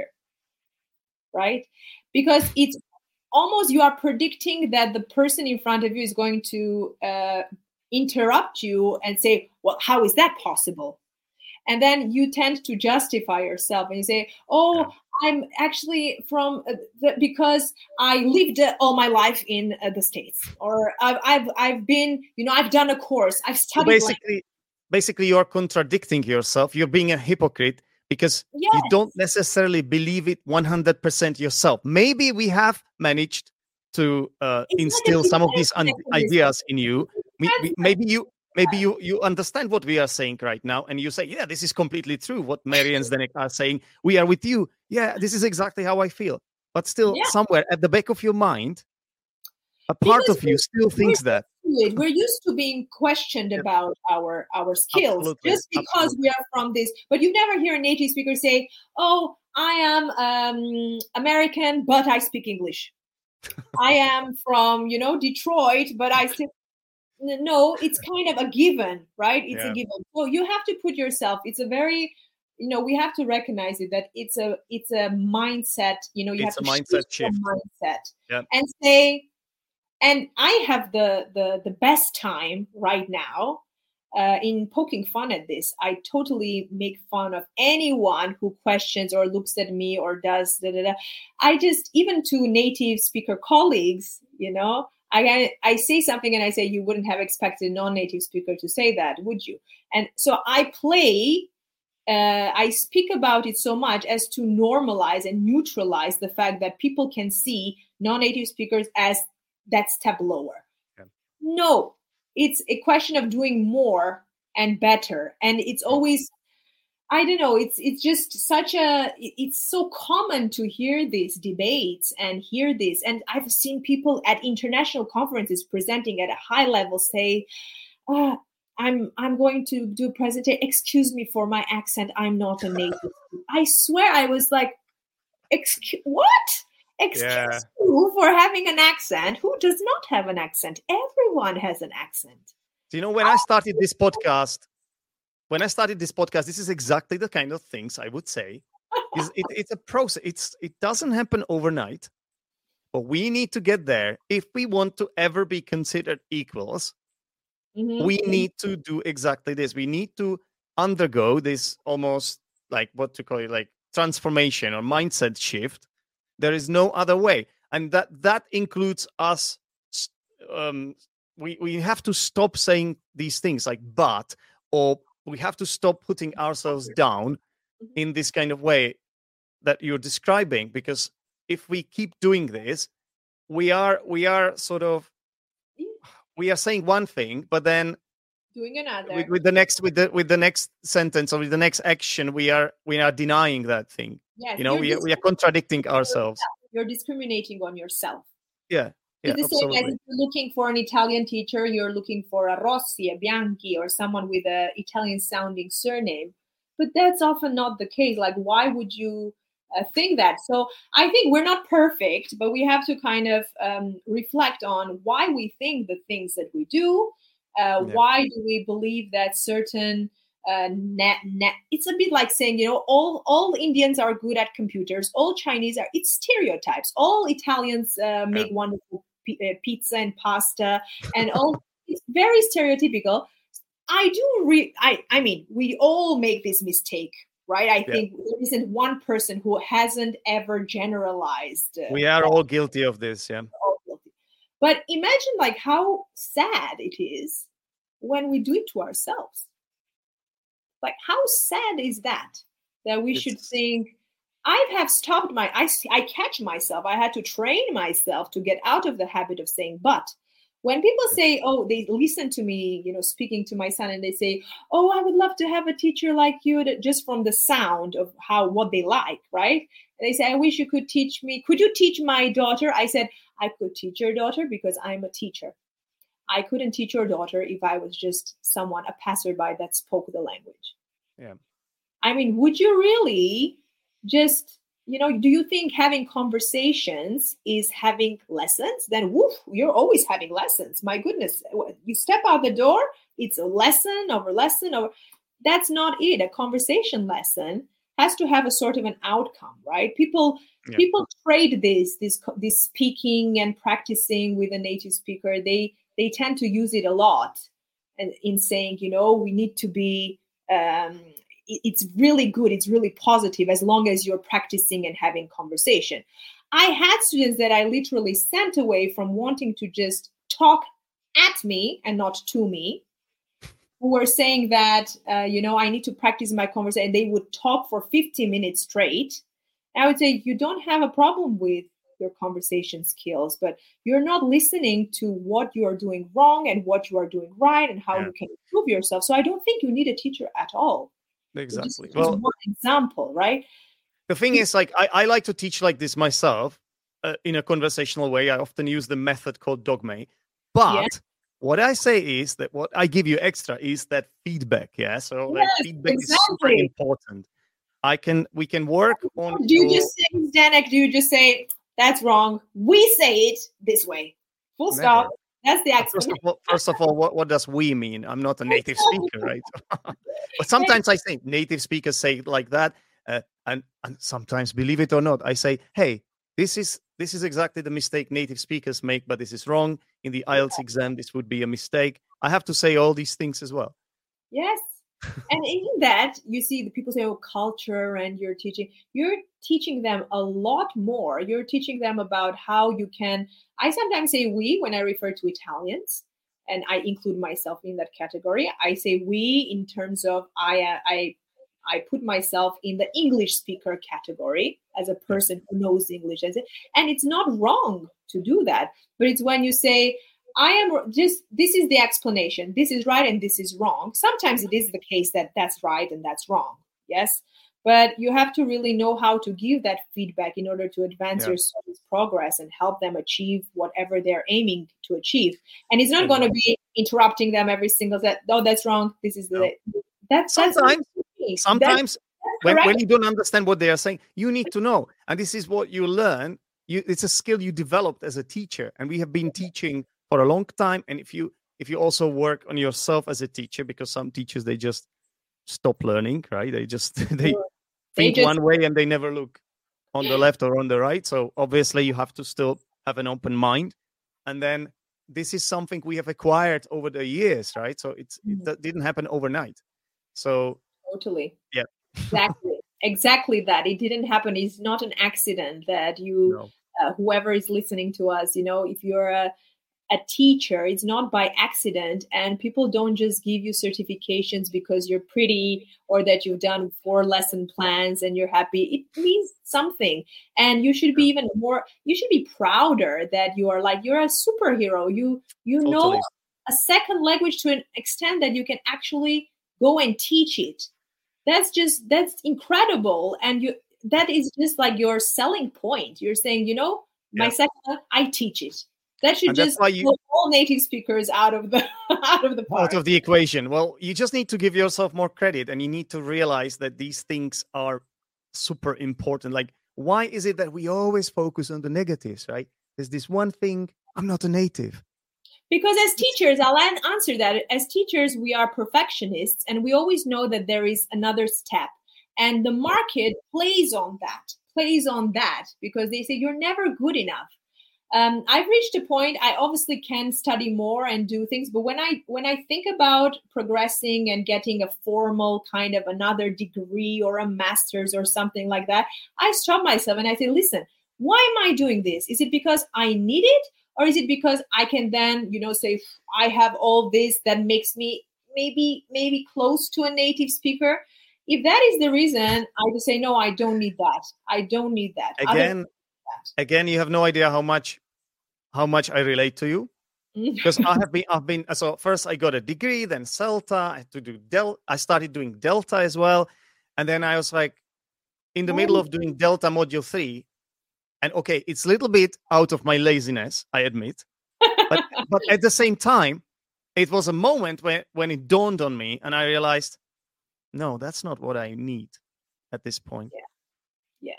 right? Because it's almost you are predicting that the person in front of you is going to uh, interrupt you and say, well, how is that possible? And then you tend to justify yourself and you say, oh, I'm actually from uh, the, because I lived uh, all my life in uh, the States, or I've, I've I've been, you know, I've done a course, I've studied. So basically, like- basically, you're contradicting yourself. You're being a hypocrite because yes. you don't necessarily believe it one hundred percent yourself. Maybe we have managed to uh, instill some of these un- ideas in you. We, we, maybe you. Maybe you, you understand what we are saying right now, and you say, yeah, this is completely true. What Mary and Zdenek are saying, we are with you. Yeah, this is exactly how I feel. But still, yeah. somewhere at the back of your mind, a part because of you still thinks that. We're used to being questioned yeah. about our, our skills Absolutely. just because Absolutely. we are from this. But you never hear a native speaker say, oh, I am um, American, but I speak English. I am from, you know, Detroit, but I still... No, it's kind of a given, right? It's yeah. a given. So you have to put yourself, it's a very, you know, we have to recognize it, that it's a it's a mindset, you know, you it's have a to mindset shift. mindset yeah. and say, and I have the, the, the best time right now uh, in poking fun at this. I totally make fun of anyone who questions or looks at me or does da da da. I just, even to native speaker colleagues, you know, I I say something and I say, you wouldn't have expected a non-native speaker to say that, would you? And so I play, uh, I speak about it so much as to normalize and neutralize the fact that people can see non-native speakers as that step lower. Yeah. No, it's a question of doing more and better. And it's always, I don't know, it's it's just such a, it's so common to hear these debates and hear this. And I've seen people at international conferences presenting at a high level say, oh, I'm I'm going to do a presentation, excuse me for my accent, I'm not a native. I swear I was like, excuse, what? Excuse yeah. you for having an accent? Who does not have an accent? Everyone has an accent. Do you know, when I started this podcast, When I started this podcast, this is exactly the kind of things I would say. Is it, it's a process. It's it doesn't happen overnight, but we need to get there if we want to ever be considered equals. Mm-hmm. We need to do exactly this. We need to undergo this almost like what to call it, like transformation or mindset shift. There is no other way, and that that includes us. Um, we we have to stop saying these things like "but" or. We have to stop putting ourselves down in this kind of way that you're describing, because if we keep doing this, we are we are sort of we are saying one thing, but then doing another with, with the next with the with the next sentence or with the next action, we are we are denying that thing. Yes, you know, we are, we are contradicting ourselves. You're discriminating on yourself. Yeah. Yeah, it's the same as if you're looking for an Italian teacher, you're looking for a Rossi, a Bianchi, or someone with an Italian-sounding surname. But that's often not the case. Like, why would you uh, think that? So I think we're not perfect, but we have to kind of um, reflect on why we think the things that we do. Uh, yeah. Why do we believe that certain... Uh, net, net. It's a bit like saying, you know, all all Indians are good at computers. All Chinese are. It's stereotypes. All Italians uh, make yeah. wonderful p- uh, pizza and pasta, and all. It's very stereotypical. I do. Re- I. I mean, we all make this mistake, right? I yeah. think there isn't one person who hasn't ever generalized. Uh, we are all guilty of this. Yeah. All guilty. But imagine, like, how sad it is when we do it to ourselves. Like, how sad is that? That we it's... should think, I have stopped my, I, I catch myself. I had to train myself to get out of the habit of saying, but. When people say, oh, they listen to me, you know, speaking to my son, and they say, oh, I would love to have a teacher like you, that just from the sound of how, what they like, right? And they say, I wish you could teach me. Could you teach my daughter? I said, I could teach your daughter because I'm a teacher. I couldn't teach your daughter if I was just someone, a passerby that spoke the language. Yeah. I mean, would you really just, you know, do you think having conversations is having lessons? Then woof, you're always having lessons. My goodness, you step out the door, it's a lesson over lesson over. That's not it. A conversation lesson has to have a sort of an outcome, right? People yeah. people trade this this this speaking and practicing with a native speaker. They they tend to use it a lot, and in saying, you know, we need to be. Um, it, it's really good. It's really positive as long as you're practicing and having conversation. I had students that I literally sent away from wanting to just talk at me and not to me, who were saying that, uh, you know, I need to practice my conversation. And they would talk for fifty minutes straight. And I would say, you don't have a problem with your conversation skills, but you're not listening to what you are doing wrong and what you are doing right and how yeah. you can improve yourself. So I don't think you need a teacher at all. Exactly. Just, well, just one example, right? The thing is, like, I, I like to teach like this myself uh, in a conversational way. I often use the method called Dogme. But yeah. what I say is that what I give you extra is that feedback. Yeah. So yes, that feedback exactly. is super important. I can, we can work on. Do you your... just say, Zdenek, do you just say, that's wrong? We say it this way. Full Never. stop. That's the explanation. First of all, first of all what, what does we mean? I'm not a native speaker, right? But sometimes I say native speakers say it like that. Uh, and, and sometimes, believe it or not, I say, hey, this is this is exactly the mistake native speakers make, but this is wrong. In the I E L T S exam, this would be a mistake. I have to say all these things as well. Yes. And in that, you see the people say, oh, culture, and you're teaching, you're teaching them a lot more. You're teaching them about how you can, I sometimes say we when I refer to Italians, and I include myself in that category. I say we in terms of I, uh, I, I put myself in the English speaker category as a person who knows English. And it's not wrong to do that, but it's when you say, I am just, this is the explanation. This is right and this is wrong. Sometimes it is the case that that's right and that's wrong. Yes. But you have to really know how to give that feedback in order to advance yeah. your students' progress and help them achieve whatever they're aiming to achieve. And it's not mm-hmm. going to be interrupting them every single set. Oh, that's wrong. This is the, no. that's, sometimes, that's sometimes that's, when, when you don't understand what they are saying, you need to know. And this is what you learn. You, it's a skill you developed as a teacher. And we have been teaching for a long time. And if you if you also work on yourself as a teacher, because some teachers, they just stop learning, right? They just they sure. think they just... one way and they never look on the left or on the right. So obviously you have to still have an open mind. And then this is something we have acquired over the years, right? So it's mm-hmm. it didn't happen overnight. So totally. Yeah. Exactly. Exactly that. It didn't happen. It's not an accident that you no. uh, whoever is listening to us, you know, if you're a a teacher, it's not by accident, and people don't just give you certifications because you're pretty or that you've done four lesson plans and you're happy. It means something, and you should be even more, you should be prouder that you are like, you're a superhero. You, you totally. know a second language to an extent that you can actually go and teach it. That's just, that's incredible. And you, that is just like your selling point. You're saying, you know, my yeah. second, I teach it. That should and just you, pull all native speakers out of the out of the part. Out of the equation. Well, you just need to give yourself more credit, and you need to realize that these things are super important. Like, why is it that we always focus on the negatives, right? There's this one thing, I'm not a native. Because as teachers, I'll answer that. As teachers, we are perfectionists, and we always know that there is another step. And the market plays on that, plays on that, because they say you're never good enough. Um, I've reached a point, I obviously can study more and do things, but when I when I think about progressing and getting a formal kind of another degree or a master's or something like that, I stop myself and I say, listen, why am I doing this? Is it because I need it? Or is it because I can then, you know, say, I have all this that makes me maybe maybe close to a native speaker? If that is the reason, I would say, no, I don't need that. I don't need that. Again, Again, you have no idea how much how much I relate to you, because I have been I've been so first I got a degree, then CELTA. I had to do Del. I started doing Delta as well, and then I was like in the middle of doing Delta module three, and okay, it's a little bit out of my laziness, I admit, but but at the same time, it was a moment when when it dawned on me, and I realized, no, that's not what I need at this point. Yeah. Yeah.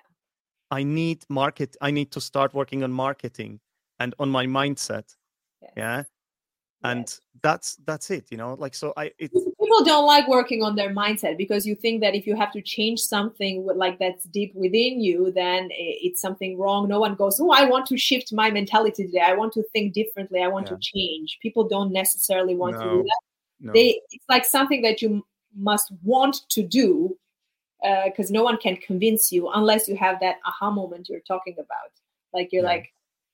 I need market. I need to start working on marketing and on my mindset. Yes. Yeah. and Yes. that's that's it, you know. Like, so I it People don't like working on their mindset because you think that if you have to change something with, like that's deep within you, then i- it's something wrong. No one goes, oh, I want to shift my mentality today. I want to think differently. I want Yeah. to change. People don't necessarily want to do no that. no They it's like something that you m- must want to do, because no one can convince you unless you have that aha moment you're talking about. Like you're Yeah. like,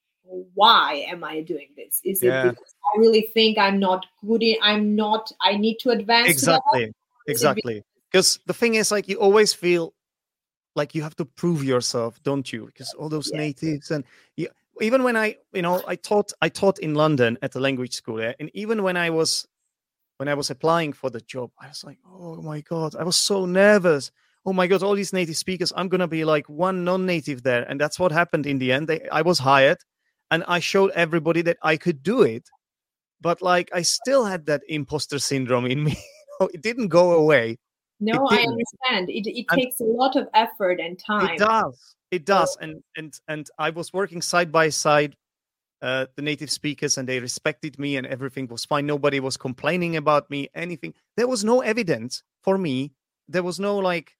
why am I doing this? Is it Yeah. because I really think I'm not good in, I'm not, I need to advance to that level? Exactly, Is it exactly. Because the thing is, like, you always feel like you have to prove yourself, don't you? Because all those Yeah. natives, and you, even when I, you know, I taught, I taught in London at a language school, yeah? And even when I was, when I was applying for the job, I was like, oh my god, I was so nervous. Oh my god, all these native speakers, I'm gonna be like one non-native there, and that's what happened in the end. They, I was hired, and I showed everybody that I could do it, but like I still had that imposter syndrome in me. It didn't go away. No, It I didn't. understand. It it And takes a lot of effort and time. it does. It does. And and and I was working side by side, uh, the native speakers, and they respected me, and everything was fine. Nobody was complaining about me, anything. There was no evidence for me. There was no like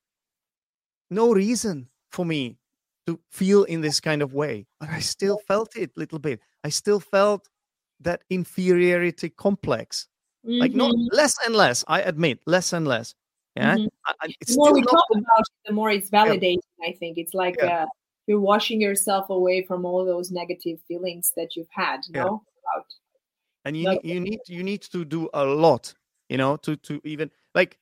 no reason for me to feel in this kind of way. But I still felt it a little bit. I still felt that inferiority complex. Like not Mhm, less and less, I admit, less and less. Yeah. mhm. I- I- it's The more still we not talk com- about it, the more it's validating. I think it's like Yeah. uh, you're washing yourself away from all those negative feelings that you've had. Yeah. No, about and you no. need you need you need to do a lot, you know, to to even like,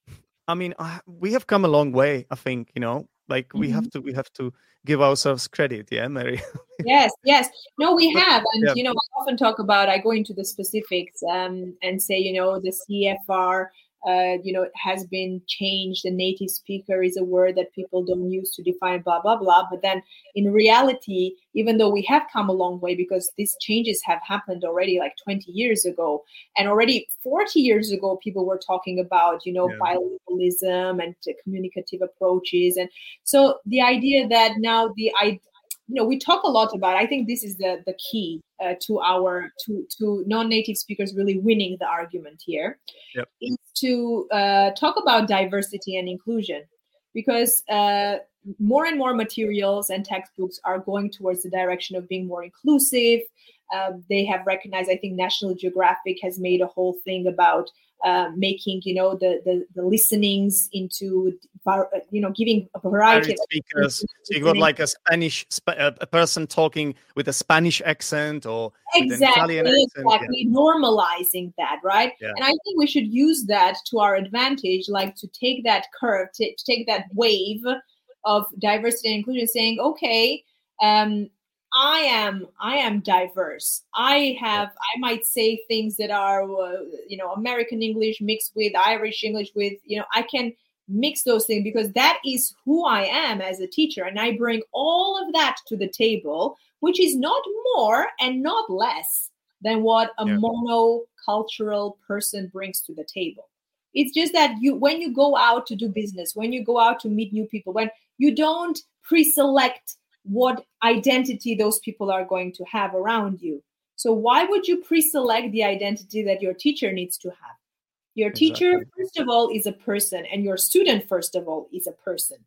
I mean, I, we have come a long way, I think, you know, like we Mhm. have to we have to give ourselves credit. Yeah, Mary. Yes, yes. No, we But have. And, yeah, you know, I often talk about, I go into the specifics um, and say, you know, the C F R, uh, you know, it has been changed. The native speaker is a word that people don't use to define blah, blah, blah. But then in reality, even though we have come a long way because these changes have happened already like twenty years ago, and already forty years ago, people were talking about, you know, Yeah. bilingualism and uh, communicative approaches. And so the idea that now the I you know we talk a lot about, I think this is the the key uh, to our to to non-native speakers really winning the argument here, Yep. is to uh, talk about diversity and inclusion, because uh, more and more materials and textbooks are going towards the direction of being more inclusive. Uh, they have recognized, I think National Geographic has made a whole thing about uh, making, you know, the, the the listenings into, you know, giving a variety Varied of speakers. So you got listening. like a Spanish, Sp- a a person talking with a Spanish accent or with an Exactly, Italian accent. Yeah. exactly. Normalizing that, right? Yeah. And I think we should use that to our advantage, like to take that curve, to, to take that wave of diversity and inclusion, saying, okay, um, I am, I am diverse. I have, I might say things that are, uh, you know, American English mixed with Irish English with, you know, I can mix those things because that is who I am as a teacher, and I bring all of that to the table, which is not more and not less than what a Yeah. monocultural person brings to the table. It's just that you, when you go out to do business, when you go out to meet new people, when you don't pre-select what identity those people are going to have around you. So why would you pre-select the identity that your teacher needs to have? Your teacher, Exactly. first of all, is a person, and your student, first of all, is a person.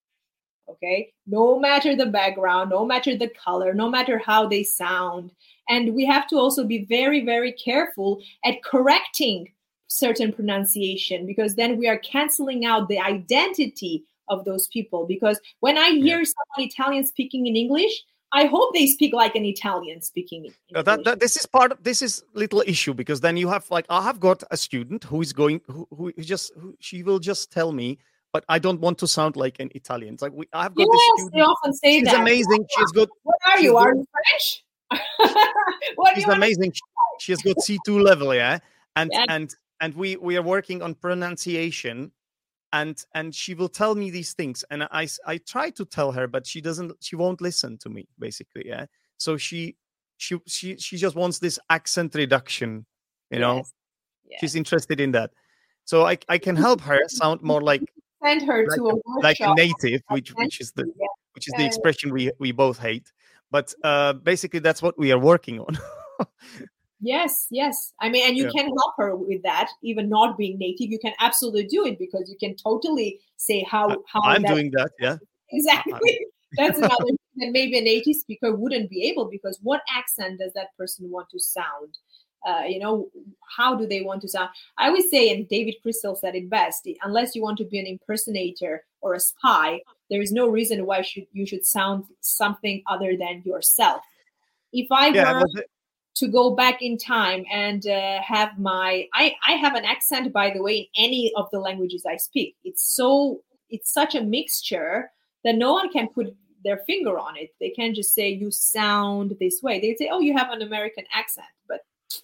Okay, no matter the background, no matter the color, no matter how they sound. And we have to also be very, very careful at correcting certain pronunciation, because then we are canceling out the identity of those people. Because when I hear Yeah. someone Italian speaking in English, I hope they speak like an Italian speaking in Uh, English. that, that this is part of this is little issue, because then you have like, I have got a student who is going who, who just who, she will just tell me, but I don't want to sound like an Italian. It's like we I've got this Yes, student. they often say She's that. amazing. She's got What are she's you? got- Are you French? What do she's you want to amazing. She has got C two level, yeah, and Yeah. and and we we are working on pronunciation, and and she will tell me these things, and I s- I try to tell her, but she doesn't. She won't listen to me, basically, yeah. So she she she she just wants this accent reduction, you know. Yes. Yes. She's interested in that, so I I can help her sound more like Send her like to a a, like a workshop. native, which which is the Yeah. which is Yeah, the yeah. expression we we both hate. But uh, basically, that's what we are working on. Yes, yes. I mean, and you Yeah. can help her with that, even not being native. You can absolutely do it because you can totally say how how I'm that doing that. Yeah. exactly. I'm- That's another thing that maybe a native speaker wouldn't be able, because what accent does that person want to sound? Uh, you know, how do they want to sound? I always say, and David Crystal said it best, unless you want to be an impersonator or a spy, there is no reason why should you should sound something other than yourself. If I Yeah. were Well, the- to go back in time and uh, have my I, I have an accent, by the way, in any of the languages I speak. It's so it's such a mixture that no one can put their finger on it. They can't just say you sound this way. They say, oh, you have an American accent, but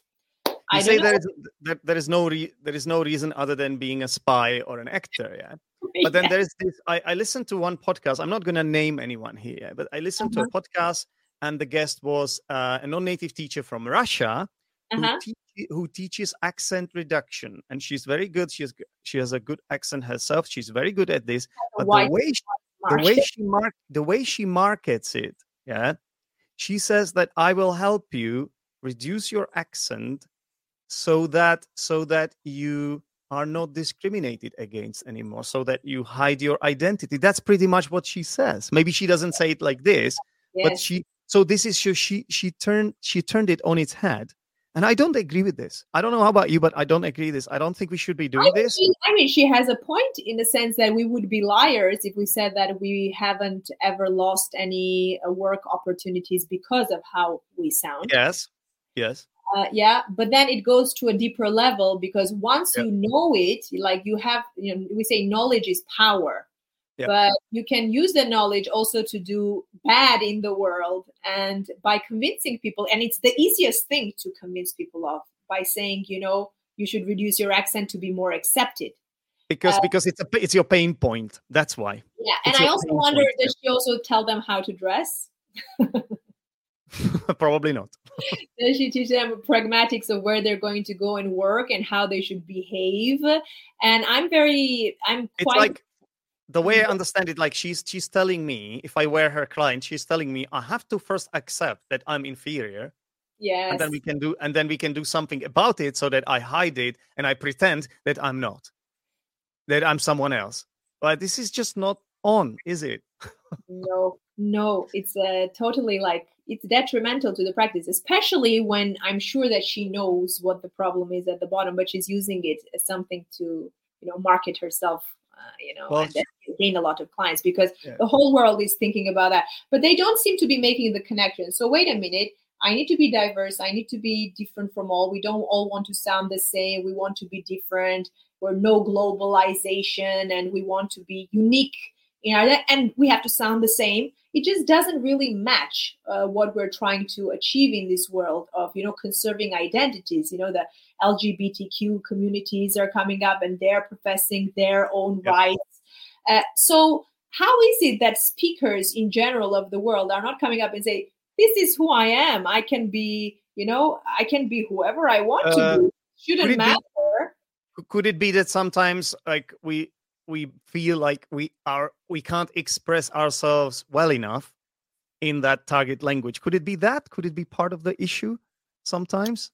I you don't say know. there is there, there is no re, there is no reason other than being a spy or an actor. Yeah. But then Yeah. there is this. I, I listened to one podcast. I'm not going to name anyone here, but I listened Uh-huh. to a podcast, and the guest was uh, a non-native teacher from Russia who, Uh-huh. te- who teaches accent reduction, and she's very good. She's she has a good accent herself. She's very good at this. But the White way she, the way she mark the way she markets it, yeah, she says that I will help you reduce your accent so that so that you are not discriminated against anymore, so that you hide your identity. That's pretty much what she says. Maybe she doesn't say it like this, but Yes. she so this is she she she turned she turned it on its head. And I don't agree with this. I don't know how about you, but I don't agree with this. I don't think we should be doing I mean, this. she, I mean, she has a point in the sense that we would be liars if we said that we haven't ever lost any uh, work opportunities because of how we sound. Yes. Yes. Uh, yeah, but then it goes to a deeper level, because once Yeah. you know it, like you have, you know, we say knowledge is power. Yeah. But you can use the knowledge also to do bad in the world, and by convincing people, and it's the easiest thing to convince people of, by saying, you know, you should reduce your accent to be more accepted. Because Uh, because it's a it's your pain point. That's why. Yeah, and It's I your also pain wonder, point, does she also tell them how to dress? Probably not. Does she teach them pragmatics of where they're going to go and work and how they should behave? And I'm very, I'm It's quite. like the way I understand it, like she's she's telling me, if I were her client, she's telling me I have to first accept that I'm inferior, Yes. and then we can do and then we can do something about it, so that I hide it and I pretend that I'm not, that I'm someone else. But this is just not on, is it? No, no, it's uh, totally like, it's detrimental to the practice, especially when I'm sure that she knows what the problem is at the bottom, but she's using it as something to, you know, market herself, uh, you know, Well, and then gain a lot of clients, because Yeah. the whole world is thinking about that. But they don't seem to be making the connection. So wait a minute, I need to be diverse. I need to be different from all. We don't all want to sound the same. We want to be different. We're no globalization, and we want to be unique. You know, and we have to sound the same. It just doesn't really match uh, what we're trying to achieve in this world of, you know, conserving identities. You know, the L G B T Q communities are coming up and they're professing their own Yep. rights. Uh, so how is it that speakers in general of the world are not coming up and say, this is who I am. I can be, you know, I can be whoever I want Uh, to be. could Shouldn't it be- matter. Could it be that sometimes, like, we we feel like we are we can't express ourselves well enough in that target language? Could it be that? Could it be part of the issue sometimes?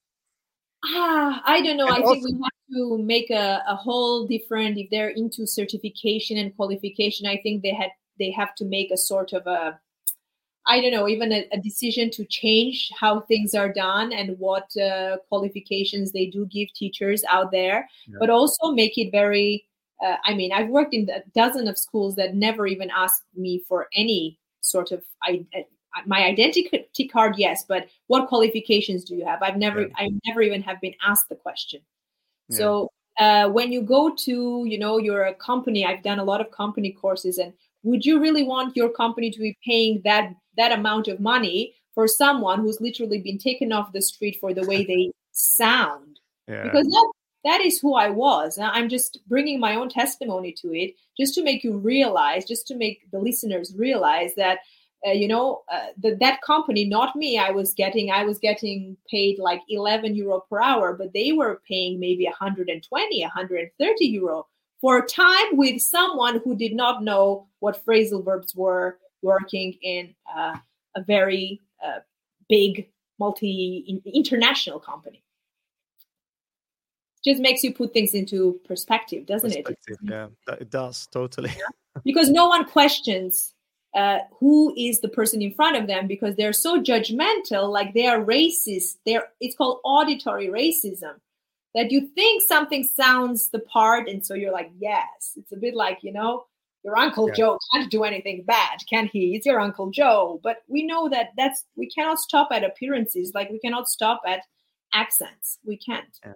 Ah, I don't know. And I think also- we have to make a, a whole different, if they're into certification and qualification, I think they had they have to make a sort of a, I don't know, even a, a decision to change how things are done and what uh, qualifications they do give teachers out there, Yeah. but also make it very, uh, I mean, I've worked in a dozen of schools that never even asked me for any sort of, I, my identity card, yes, but what qualifications do you have? I've never, Yeah. I never even have been asked the question. Yeah. So uh, when you go to, you know, you're a company, I've done a lot of company courses, and would you really want your company to be paying that that amount of money for someone who's literally been taken off the street for the way they sound? Yeah. Because that, that is who I was. I'm just bringing my own testimony to it, just to make you realize, just to make the listeners realize that, uh, you know, uh, the, that company, not me, I was getting, I was getting paid like eleven euro per hour, but they were paying maybe one hundred twenty, one hundred thirty euro for time with someone who did not know what phrasal verbs were, working in uh, a very uh, big multi international company. Just makes you put things into perspective, doesn't perspective, it? Yeah, it does totally. Yeah. Because no one questions uh, who is the person in front of them, because they're so judgmental, like they are racist. They're it's called auditory racism, that you think something sounds the part, and so you're like, yes. It's a bit like, you know, your Uncle yeah. Joe can't do anything bad, can he? It's your Uncle Joe. But we know that that's we cannot stop at appearances, like we cannot stop at accents. We can't. Yeah.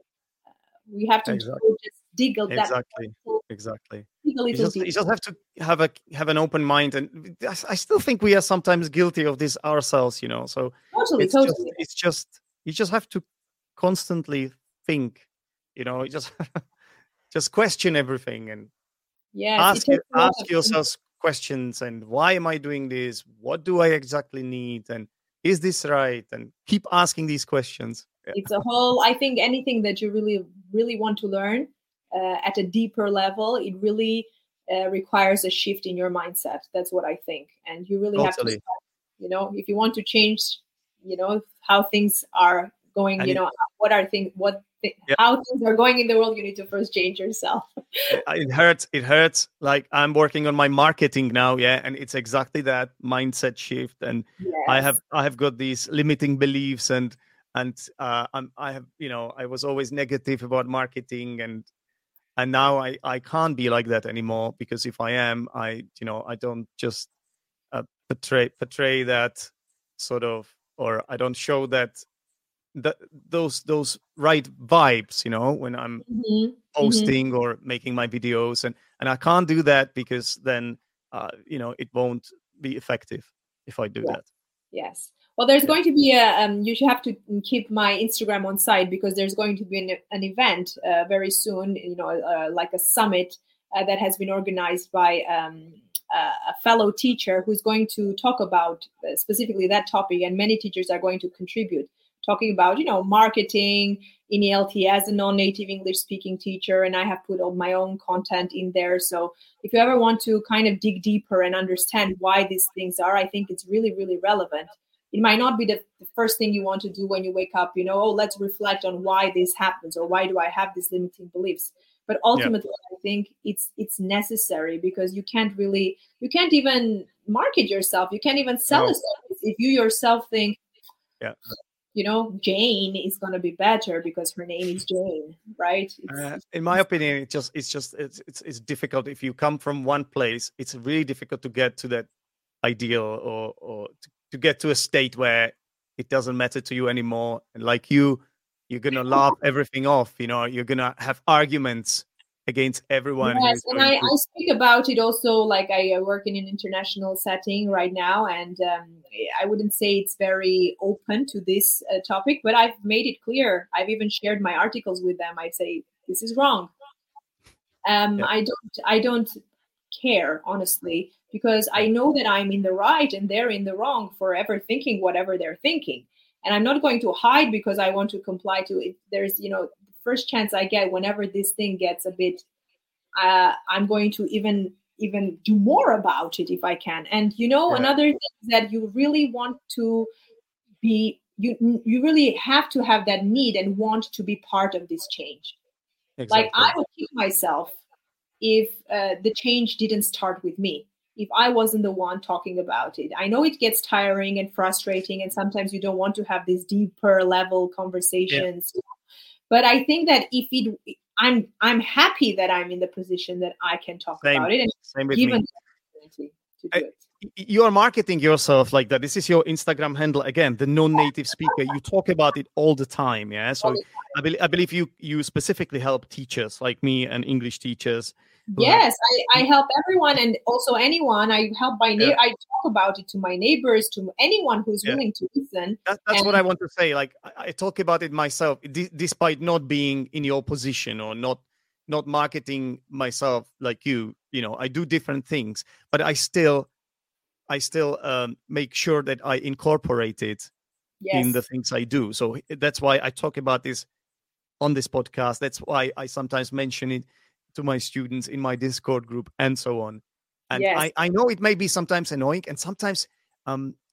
We have to exactly. just dig a that exactly little, exactly dig a little you, just, deeper. you just have to have a have an open mind, and I still think we are sometimes guilty of this ourselves, you know, so totally it's totally just it's just you just have to constantly think, you know, you just just question everything, and yes, ask you, ask yourselves questions, and why am I doing this, what do I exactly need, and is this right, and keep asking these questions. It's a whole, I think anything that you really, really want to learn uh, at a deeper level, it really uh, requires a shift in your mindset. That's what I think. And you really totally. have to, start, you know, if you want to change, you know, how things are going, and you it, know, what are things, what, th- yeah. how things are going in the world, you need to first change yourself. it, it hurts. It hurts. Like I'm working on my marketing now. Yeah. And it's exactly that mindset shift. And yes. I have, I have got these limiting beliefs, and And uh, I'm, I have, you know, I was always negative about marketing, and and now I, I can't be like that anymore, because if I am, I, you know, I don't just uh, portray portray that sort of, or I don't show that that those those right vibes, you know, when I'm mm-hmm. posting mm-hmm. or making my videos, and and I can't do that, because then uh, you know, it won't be effective if I do yeah. that. Yes. Well, there's yeah. going to be a, um, you should have to keep my Instagram on site, because there's going to be an, an event uh, very soon, you know, uh, like a summit uh, that has been organized by um, uh, a fellow teacher who's going to talk about uh, specifically that topic. And many teachers are going to contribute, talking about, you know, marketing in E L T as a non-native English speaking teacher. And I have put all my own content in there. So if you ever want to kind of dig deeper and understand why these things are, I think it's really, really relevant. It might not be the, the first thing you want to do when you wake up, you know, oh, let's reflect on why this happens, or why do I have these limiting beliefs? But ultimately, yeah. I think it's it's necessary, because you can't really, you can't even market yourself. You can't even sell no. a service if you yourself think, yeah. you know, Jane is going to be better because her name is Jane, right? Uh, in my opinion, it just it's just it's, it's it's difficult. If you come from one place, it's really difficult to get to that ideal, or or to, to get to a state where it doesn't matter to you anymore. And like you, you're gonna laugh everything off. You know, you're gonna have arguments against everyone. Yes, and I, to... I speak about it also, like I work in an international setting right now, and um, I wouldn't say it's very open to this uh, topic, but I've made it clear. I've even shared my articles with them. I say, this is wrong. Um, yeah. I don't, I don't care, honestly, because I know that I'm in the right and they're in the wrong for ever thinking whatever they're thinking. And I'm not going to hide because I want to comply to it. There's, you know, first chance I get, whenever this thing gets a bit, uh, I'm going to even even do more about it if I can. And you know, yeah. another thing is that you really want to be, you you really have to have that need and want to be part of this change. Exactly. Like I would kick myself if uh, the change didn't start with me, if I wasn't the one talking about it. I know it gets tiring and frustrating, and sometimes you don't want to have these deeper level conversations. Yeah. But I think that if it, I'm, I'm happy that I'm in the position that I can talk Same. about it, and Same with given me. the opportunity to do I, it. You are marketing yourself like that. This is your Instagram handle again, the non-native speaker. You talk about it all the time, yeah. So I believe I believe you you specifically help teachers like me and English teachers. Yes, I, I help everyone, and also anyone. I help my na- yeah. I talk about it to my neighbors, to anyone who's yeah. willing to listen. That, that's and, what I want to say. Like I, I talk about it myself, d- despite not being in your position or not not marketing myself like you. You know, I do different things, but I still I still um, make sure that I incorporate it yes. in the things I do. So that's why I talk about this on this podcast. That's why I sometimes mention it to my students in my Discord group and so on. And yes. I, I know it may be sometimes annoying, and sometimes um,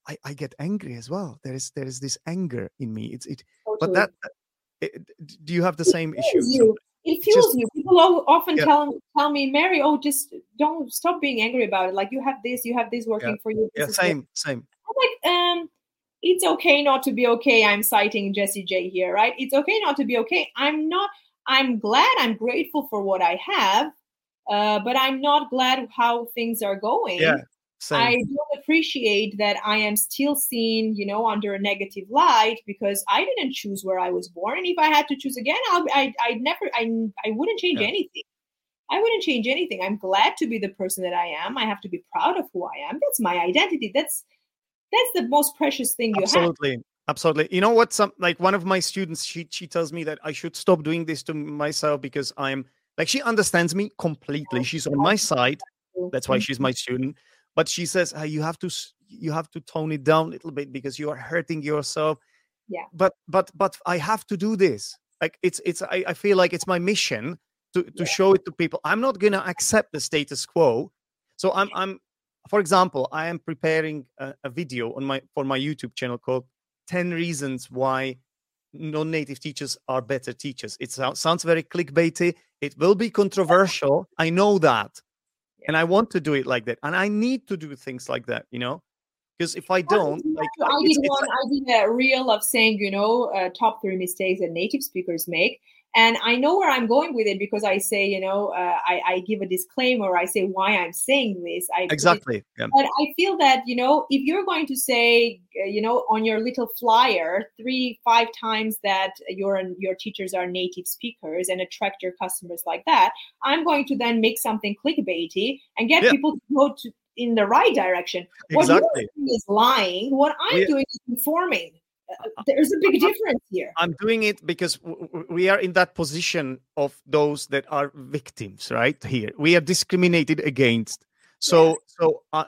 I, I get angry as well. There is there is this anger in me. It's it, Totally. but that. It, do you have the It same fuels issue? You. It It's fuels just- you. People al- often Yeah. tell tell me, Mary, oh, just don't stop being angry about it. Like you have this, you have this working for you. This Yeah, is same, same. I'm like, um, it's okay not to be okay. I'm citing Jessie J here, right? It's okay not to be okay. I'm not. I'm glad. I'm grateful for what I have, uh, but I'm not glad how things are going. Yeah, same. I don't appreciate that I am still seen, you know, under a negative light because I didn't choose where I was born. And if I had to choose again, I'll, I, I'd never, I, I wouldn't change Yeah. anything. I wouldn't change anything. I'm glad to be the person that I am. I have to be proud of who I am. That's my identity. That's, that's the most precious thing you have. Absolutely. Absolutely. You know what? Some like one of my students, she she tells me that I should stop doing this to myself because I'm like, she understands me completely. She's on my side. That's why she's my student. But she says, hey, you have to s- you have to tone it down a little bit because you are hurting yourself. Yeah. But but but I have to do this. Like it's it's I, I feel like it's my mission to, to Yeah. show it to people. I'm not gonna accept the status quo. So I'm I'm for example, I am preparing a, a video on my for my YouTube channel called ten Reasons Why Non-Native Teachers Are Better Teachers. It sounds sounds very clickbaity. It will be controversial. I know that. And I want to do it like that. And I need to do things like that, you know? Because if I don't, like, I it's- did it's one. like- I did a reel of saying, you know, uh, top three mistakes that native speakers make, and I know where I'm going with it because I say, you know, uh, I, I give a disclaimer. I say why I'm saying this. I put it- exactly. Yeah. But I feel that, you know, if you're going to say, uh, you know, on your little flyer three, five times that your your teachers are native speakers and attract your customers like that, I'm going to then make something clickbaity and get Yeah. people to go to in the right direction. What Exactly. you're doing is lying. What I'm We- doing is informing. Uh, there's a big difference here. I'm doing it because w- w- we are in that position of those that are victims, right? Here, we are discriminated against. So, Yeah. so uh,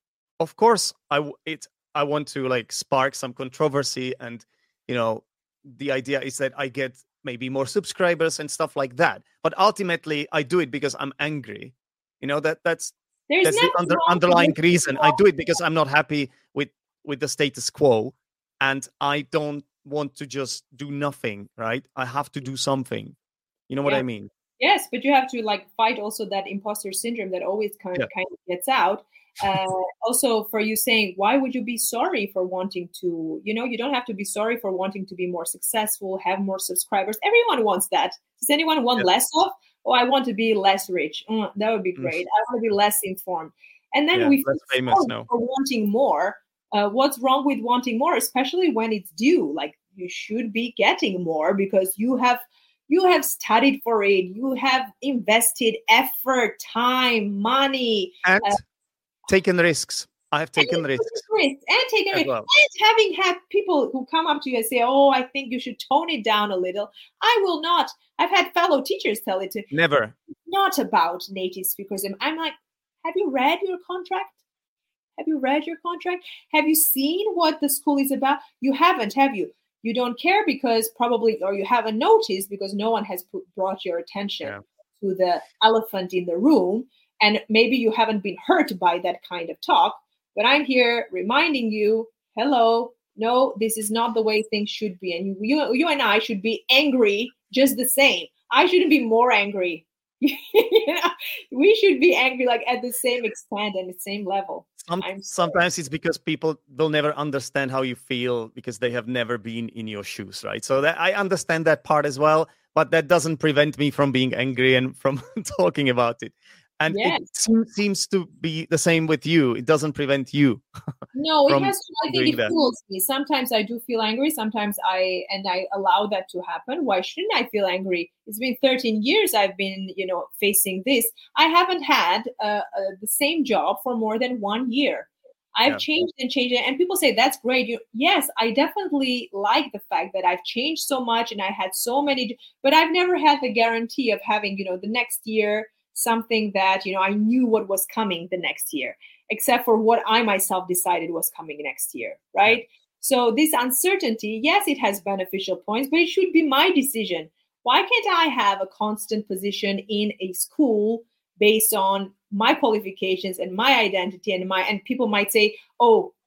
of course, I w- it I want to like spark some controversy, and you know, the idea is that I get maybe more subscribers and stuff like that. But ultimately, I do it because I'm angry. You know that that's There's that's the nothing under, wrong with underlying it. reason. I do it because I'm not happy with with the status quo, and I don't want to just do nothing. Right? I have to do something. You know what Yeah. I mean? Yes, but you have to like fight also that imposter syndrome that always kind Yeah. of, kind of gets out. Uh, also, for you saying, why would you be sorry for wanting to? You know, you don't have to be sorry for wanting to be more successful, have more subscribers. Everyone wants that. Does anyone want Yeah. less of? Oh, I want to be less rich. Mm, that would be Mm. great. I want to be less informed. And then Yeah, we less feel famous, sorry no. for wanting more. Uh, what's wrong with wanting more, especially when it's due? Like you should be getting more because you have you have studied for it. You have invested effort, time, money, And uh, taken risks. I have taken and risks risks, and taking as risks, well. and having had people who come up to you and say, "Oh, I think you should tone it down a little." I will not. I've had fellow teachers tell it to Never. not about native speakers. And I'm like, have you read your contract? Have you read your contract? Have you seen what the school is about? You haven't, have you? You don't care because probably, or you haven't noticed because no one has put, brought your attention Yeah. to the elephant in the room. And maybe you haven't been hurt by that kind of talk. But I'm here reminding you, hello, no, this is not the way things should be. And you, you and I should be angry just the same. I shouldn't be more angry. You know, we should be angry like at the same extent and the same level. Some, I'm sorry. sometimes it's because people will never understand how you feel because they have never been in your shoes, right? So that I understand that part as well, but that doesn't prevent me from being angry and from talking about it. And Yes. it seems, seems to be the same with you. It doesn't prevent you. No, it from has to. I think doing it that. fuels me. Sometimes I do feel angry. Sometimes I and I allow that to happen. Why shouldn't I feel angry? It's been thirteen years I've been, you know, facing this. I haven't had uh, uh, the same job for more than one year. I've Yeah. changed and changed, and people say that's great. You, yes, I definitely like the fact that I've changed so much, and I had so many. But I've never had the guarantee of having, you know, the next year something that, you know, I knew what was coming the next year, except for what I myself decided was coming next year, right? So this uncertainty, yes, it has beneficial points, but it should be my decision. Why can't I have a constant position in a school based on my qualifications and my identity and my, and people might say, oh,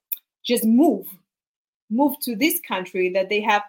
just move, move to this country that they have.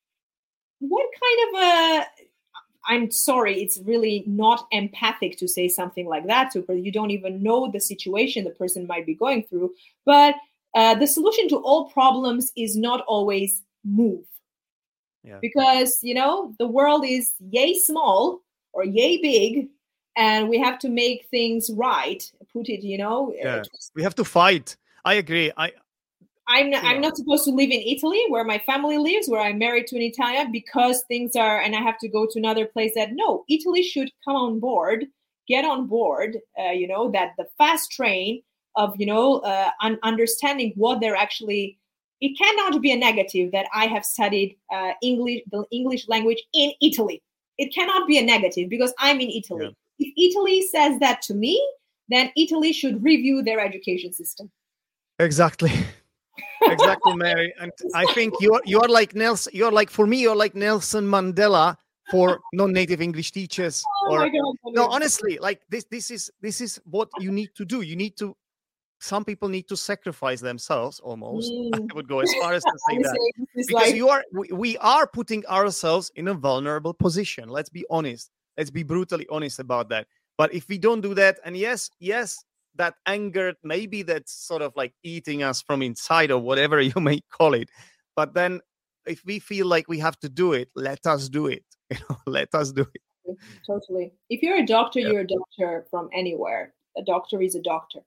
What kind of a, I'm sorry, it's really not empathic to say something like that to her. You don't even know the situation the person might be going through. But uh, the solution to all problems is not always move. Yeah. Because, you know, the world is yay small or yay big, and we have to make things right. Put it, you know. Yeah. We have to fight. I agree. I. I'm not, I'm not supposed to live in Italy where my family lives, where I'm married to an Italian, because things are, and I have to go to another place that, no, Italy should come on board, get on board, uh, you know, that the fast train of, you know, uh, un- understanding what they're actually, it cannot be a negative that I have studied uh, English, the English language in Italy. It cannot be a negative because I'm in Italy. Yeah. If Italy says that to me, then Italy should review their education system. Exactly. Exactly, Mary. And I think you're you're like Nelson. You're like for me. You're like Nelson Mandela for non-native English teachers. Oh or, my God! No, honestly, like this. This is this is what you need to do. You need to. Some people need to sacrifice themselves almost. Mm. I would go as far as to say that because like... you are. We, we are putting ourselves in a vulnerable position. Let's be honest. Let's be brutally honest about that. But if we don't do that, and yes, yes. that anger, maybe that's sort of like eating us from inside or whatever you may call it. But then if we feel like we have to do it, let us do it. You know, let us do it. Totally. If you're a doctor, yep. You're a doctor from anywhere. A doctor is a doctor.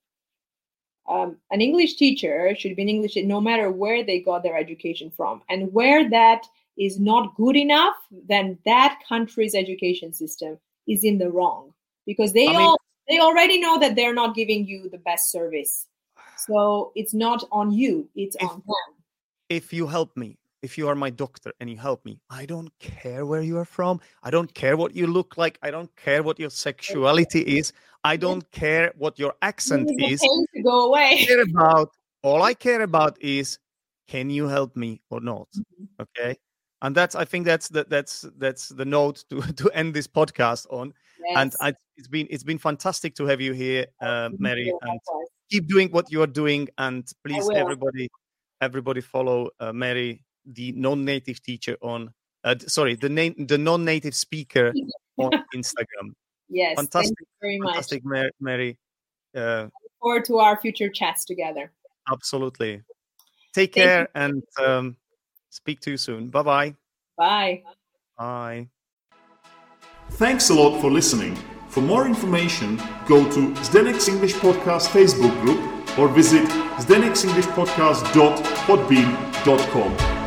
Um, an English teacher should be an English no matter where they got their education from. And where that is not good enough, then that country's education system is in the wrong. Because they I all... Mean, They already know that they're not giving you the best service. So it's not on you, it's if, on them. If you help me, if you are my doctor and you help me, I don't care where you are from. I don't care what you look like. I don't care what your sexuality is. I don't care what your accent is. To go away. I care about, all I care about is, can you help me or not? Mm-hmm. Okay. And that's, I think that's the, that's, that's the note to, to end this podcast on. Yes. And I, it's been it's been fantastic to have you here, uh, Mary. And keep doing what you are doing. And please, everybody, everybody follow uh, Mary, the non-native teacher on. Uh, sorry, the name, the non-native speaker on Instagram. Yes, fantastic, thank you very fantastic, much, Mary. Uh, Look forward to our future chats together. Absolutely. Take thank care you. and um, speak to you soon. Bye-bye. Bye. Bye. Thanks a lot for listening. For more information, go to Zdenek's English Podcast Facebook group or visit zdenek's english podcast dot podbean dot com.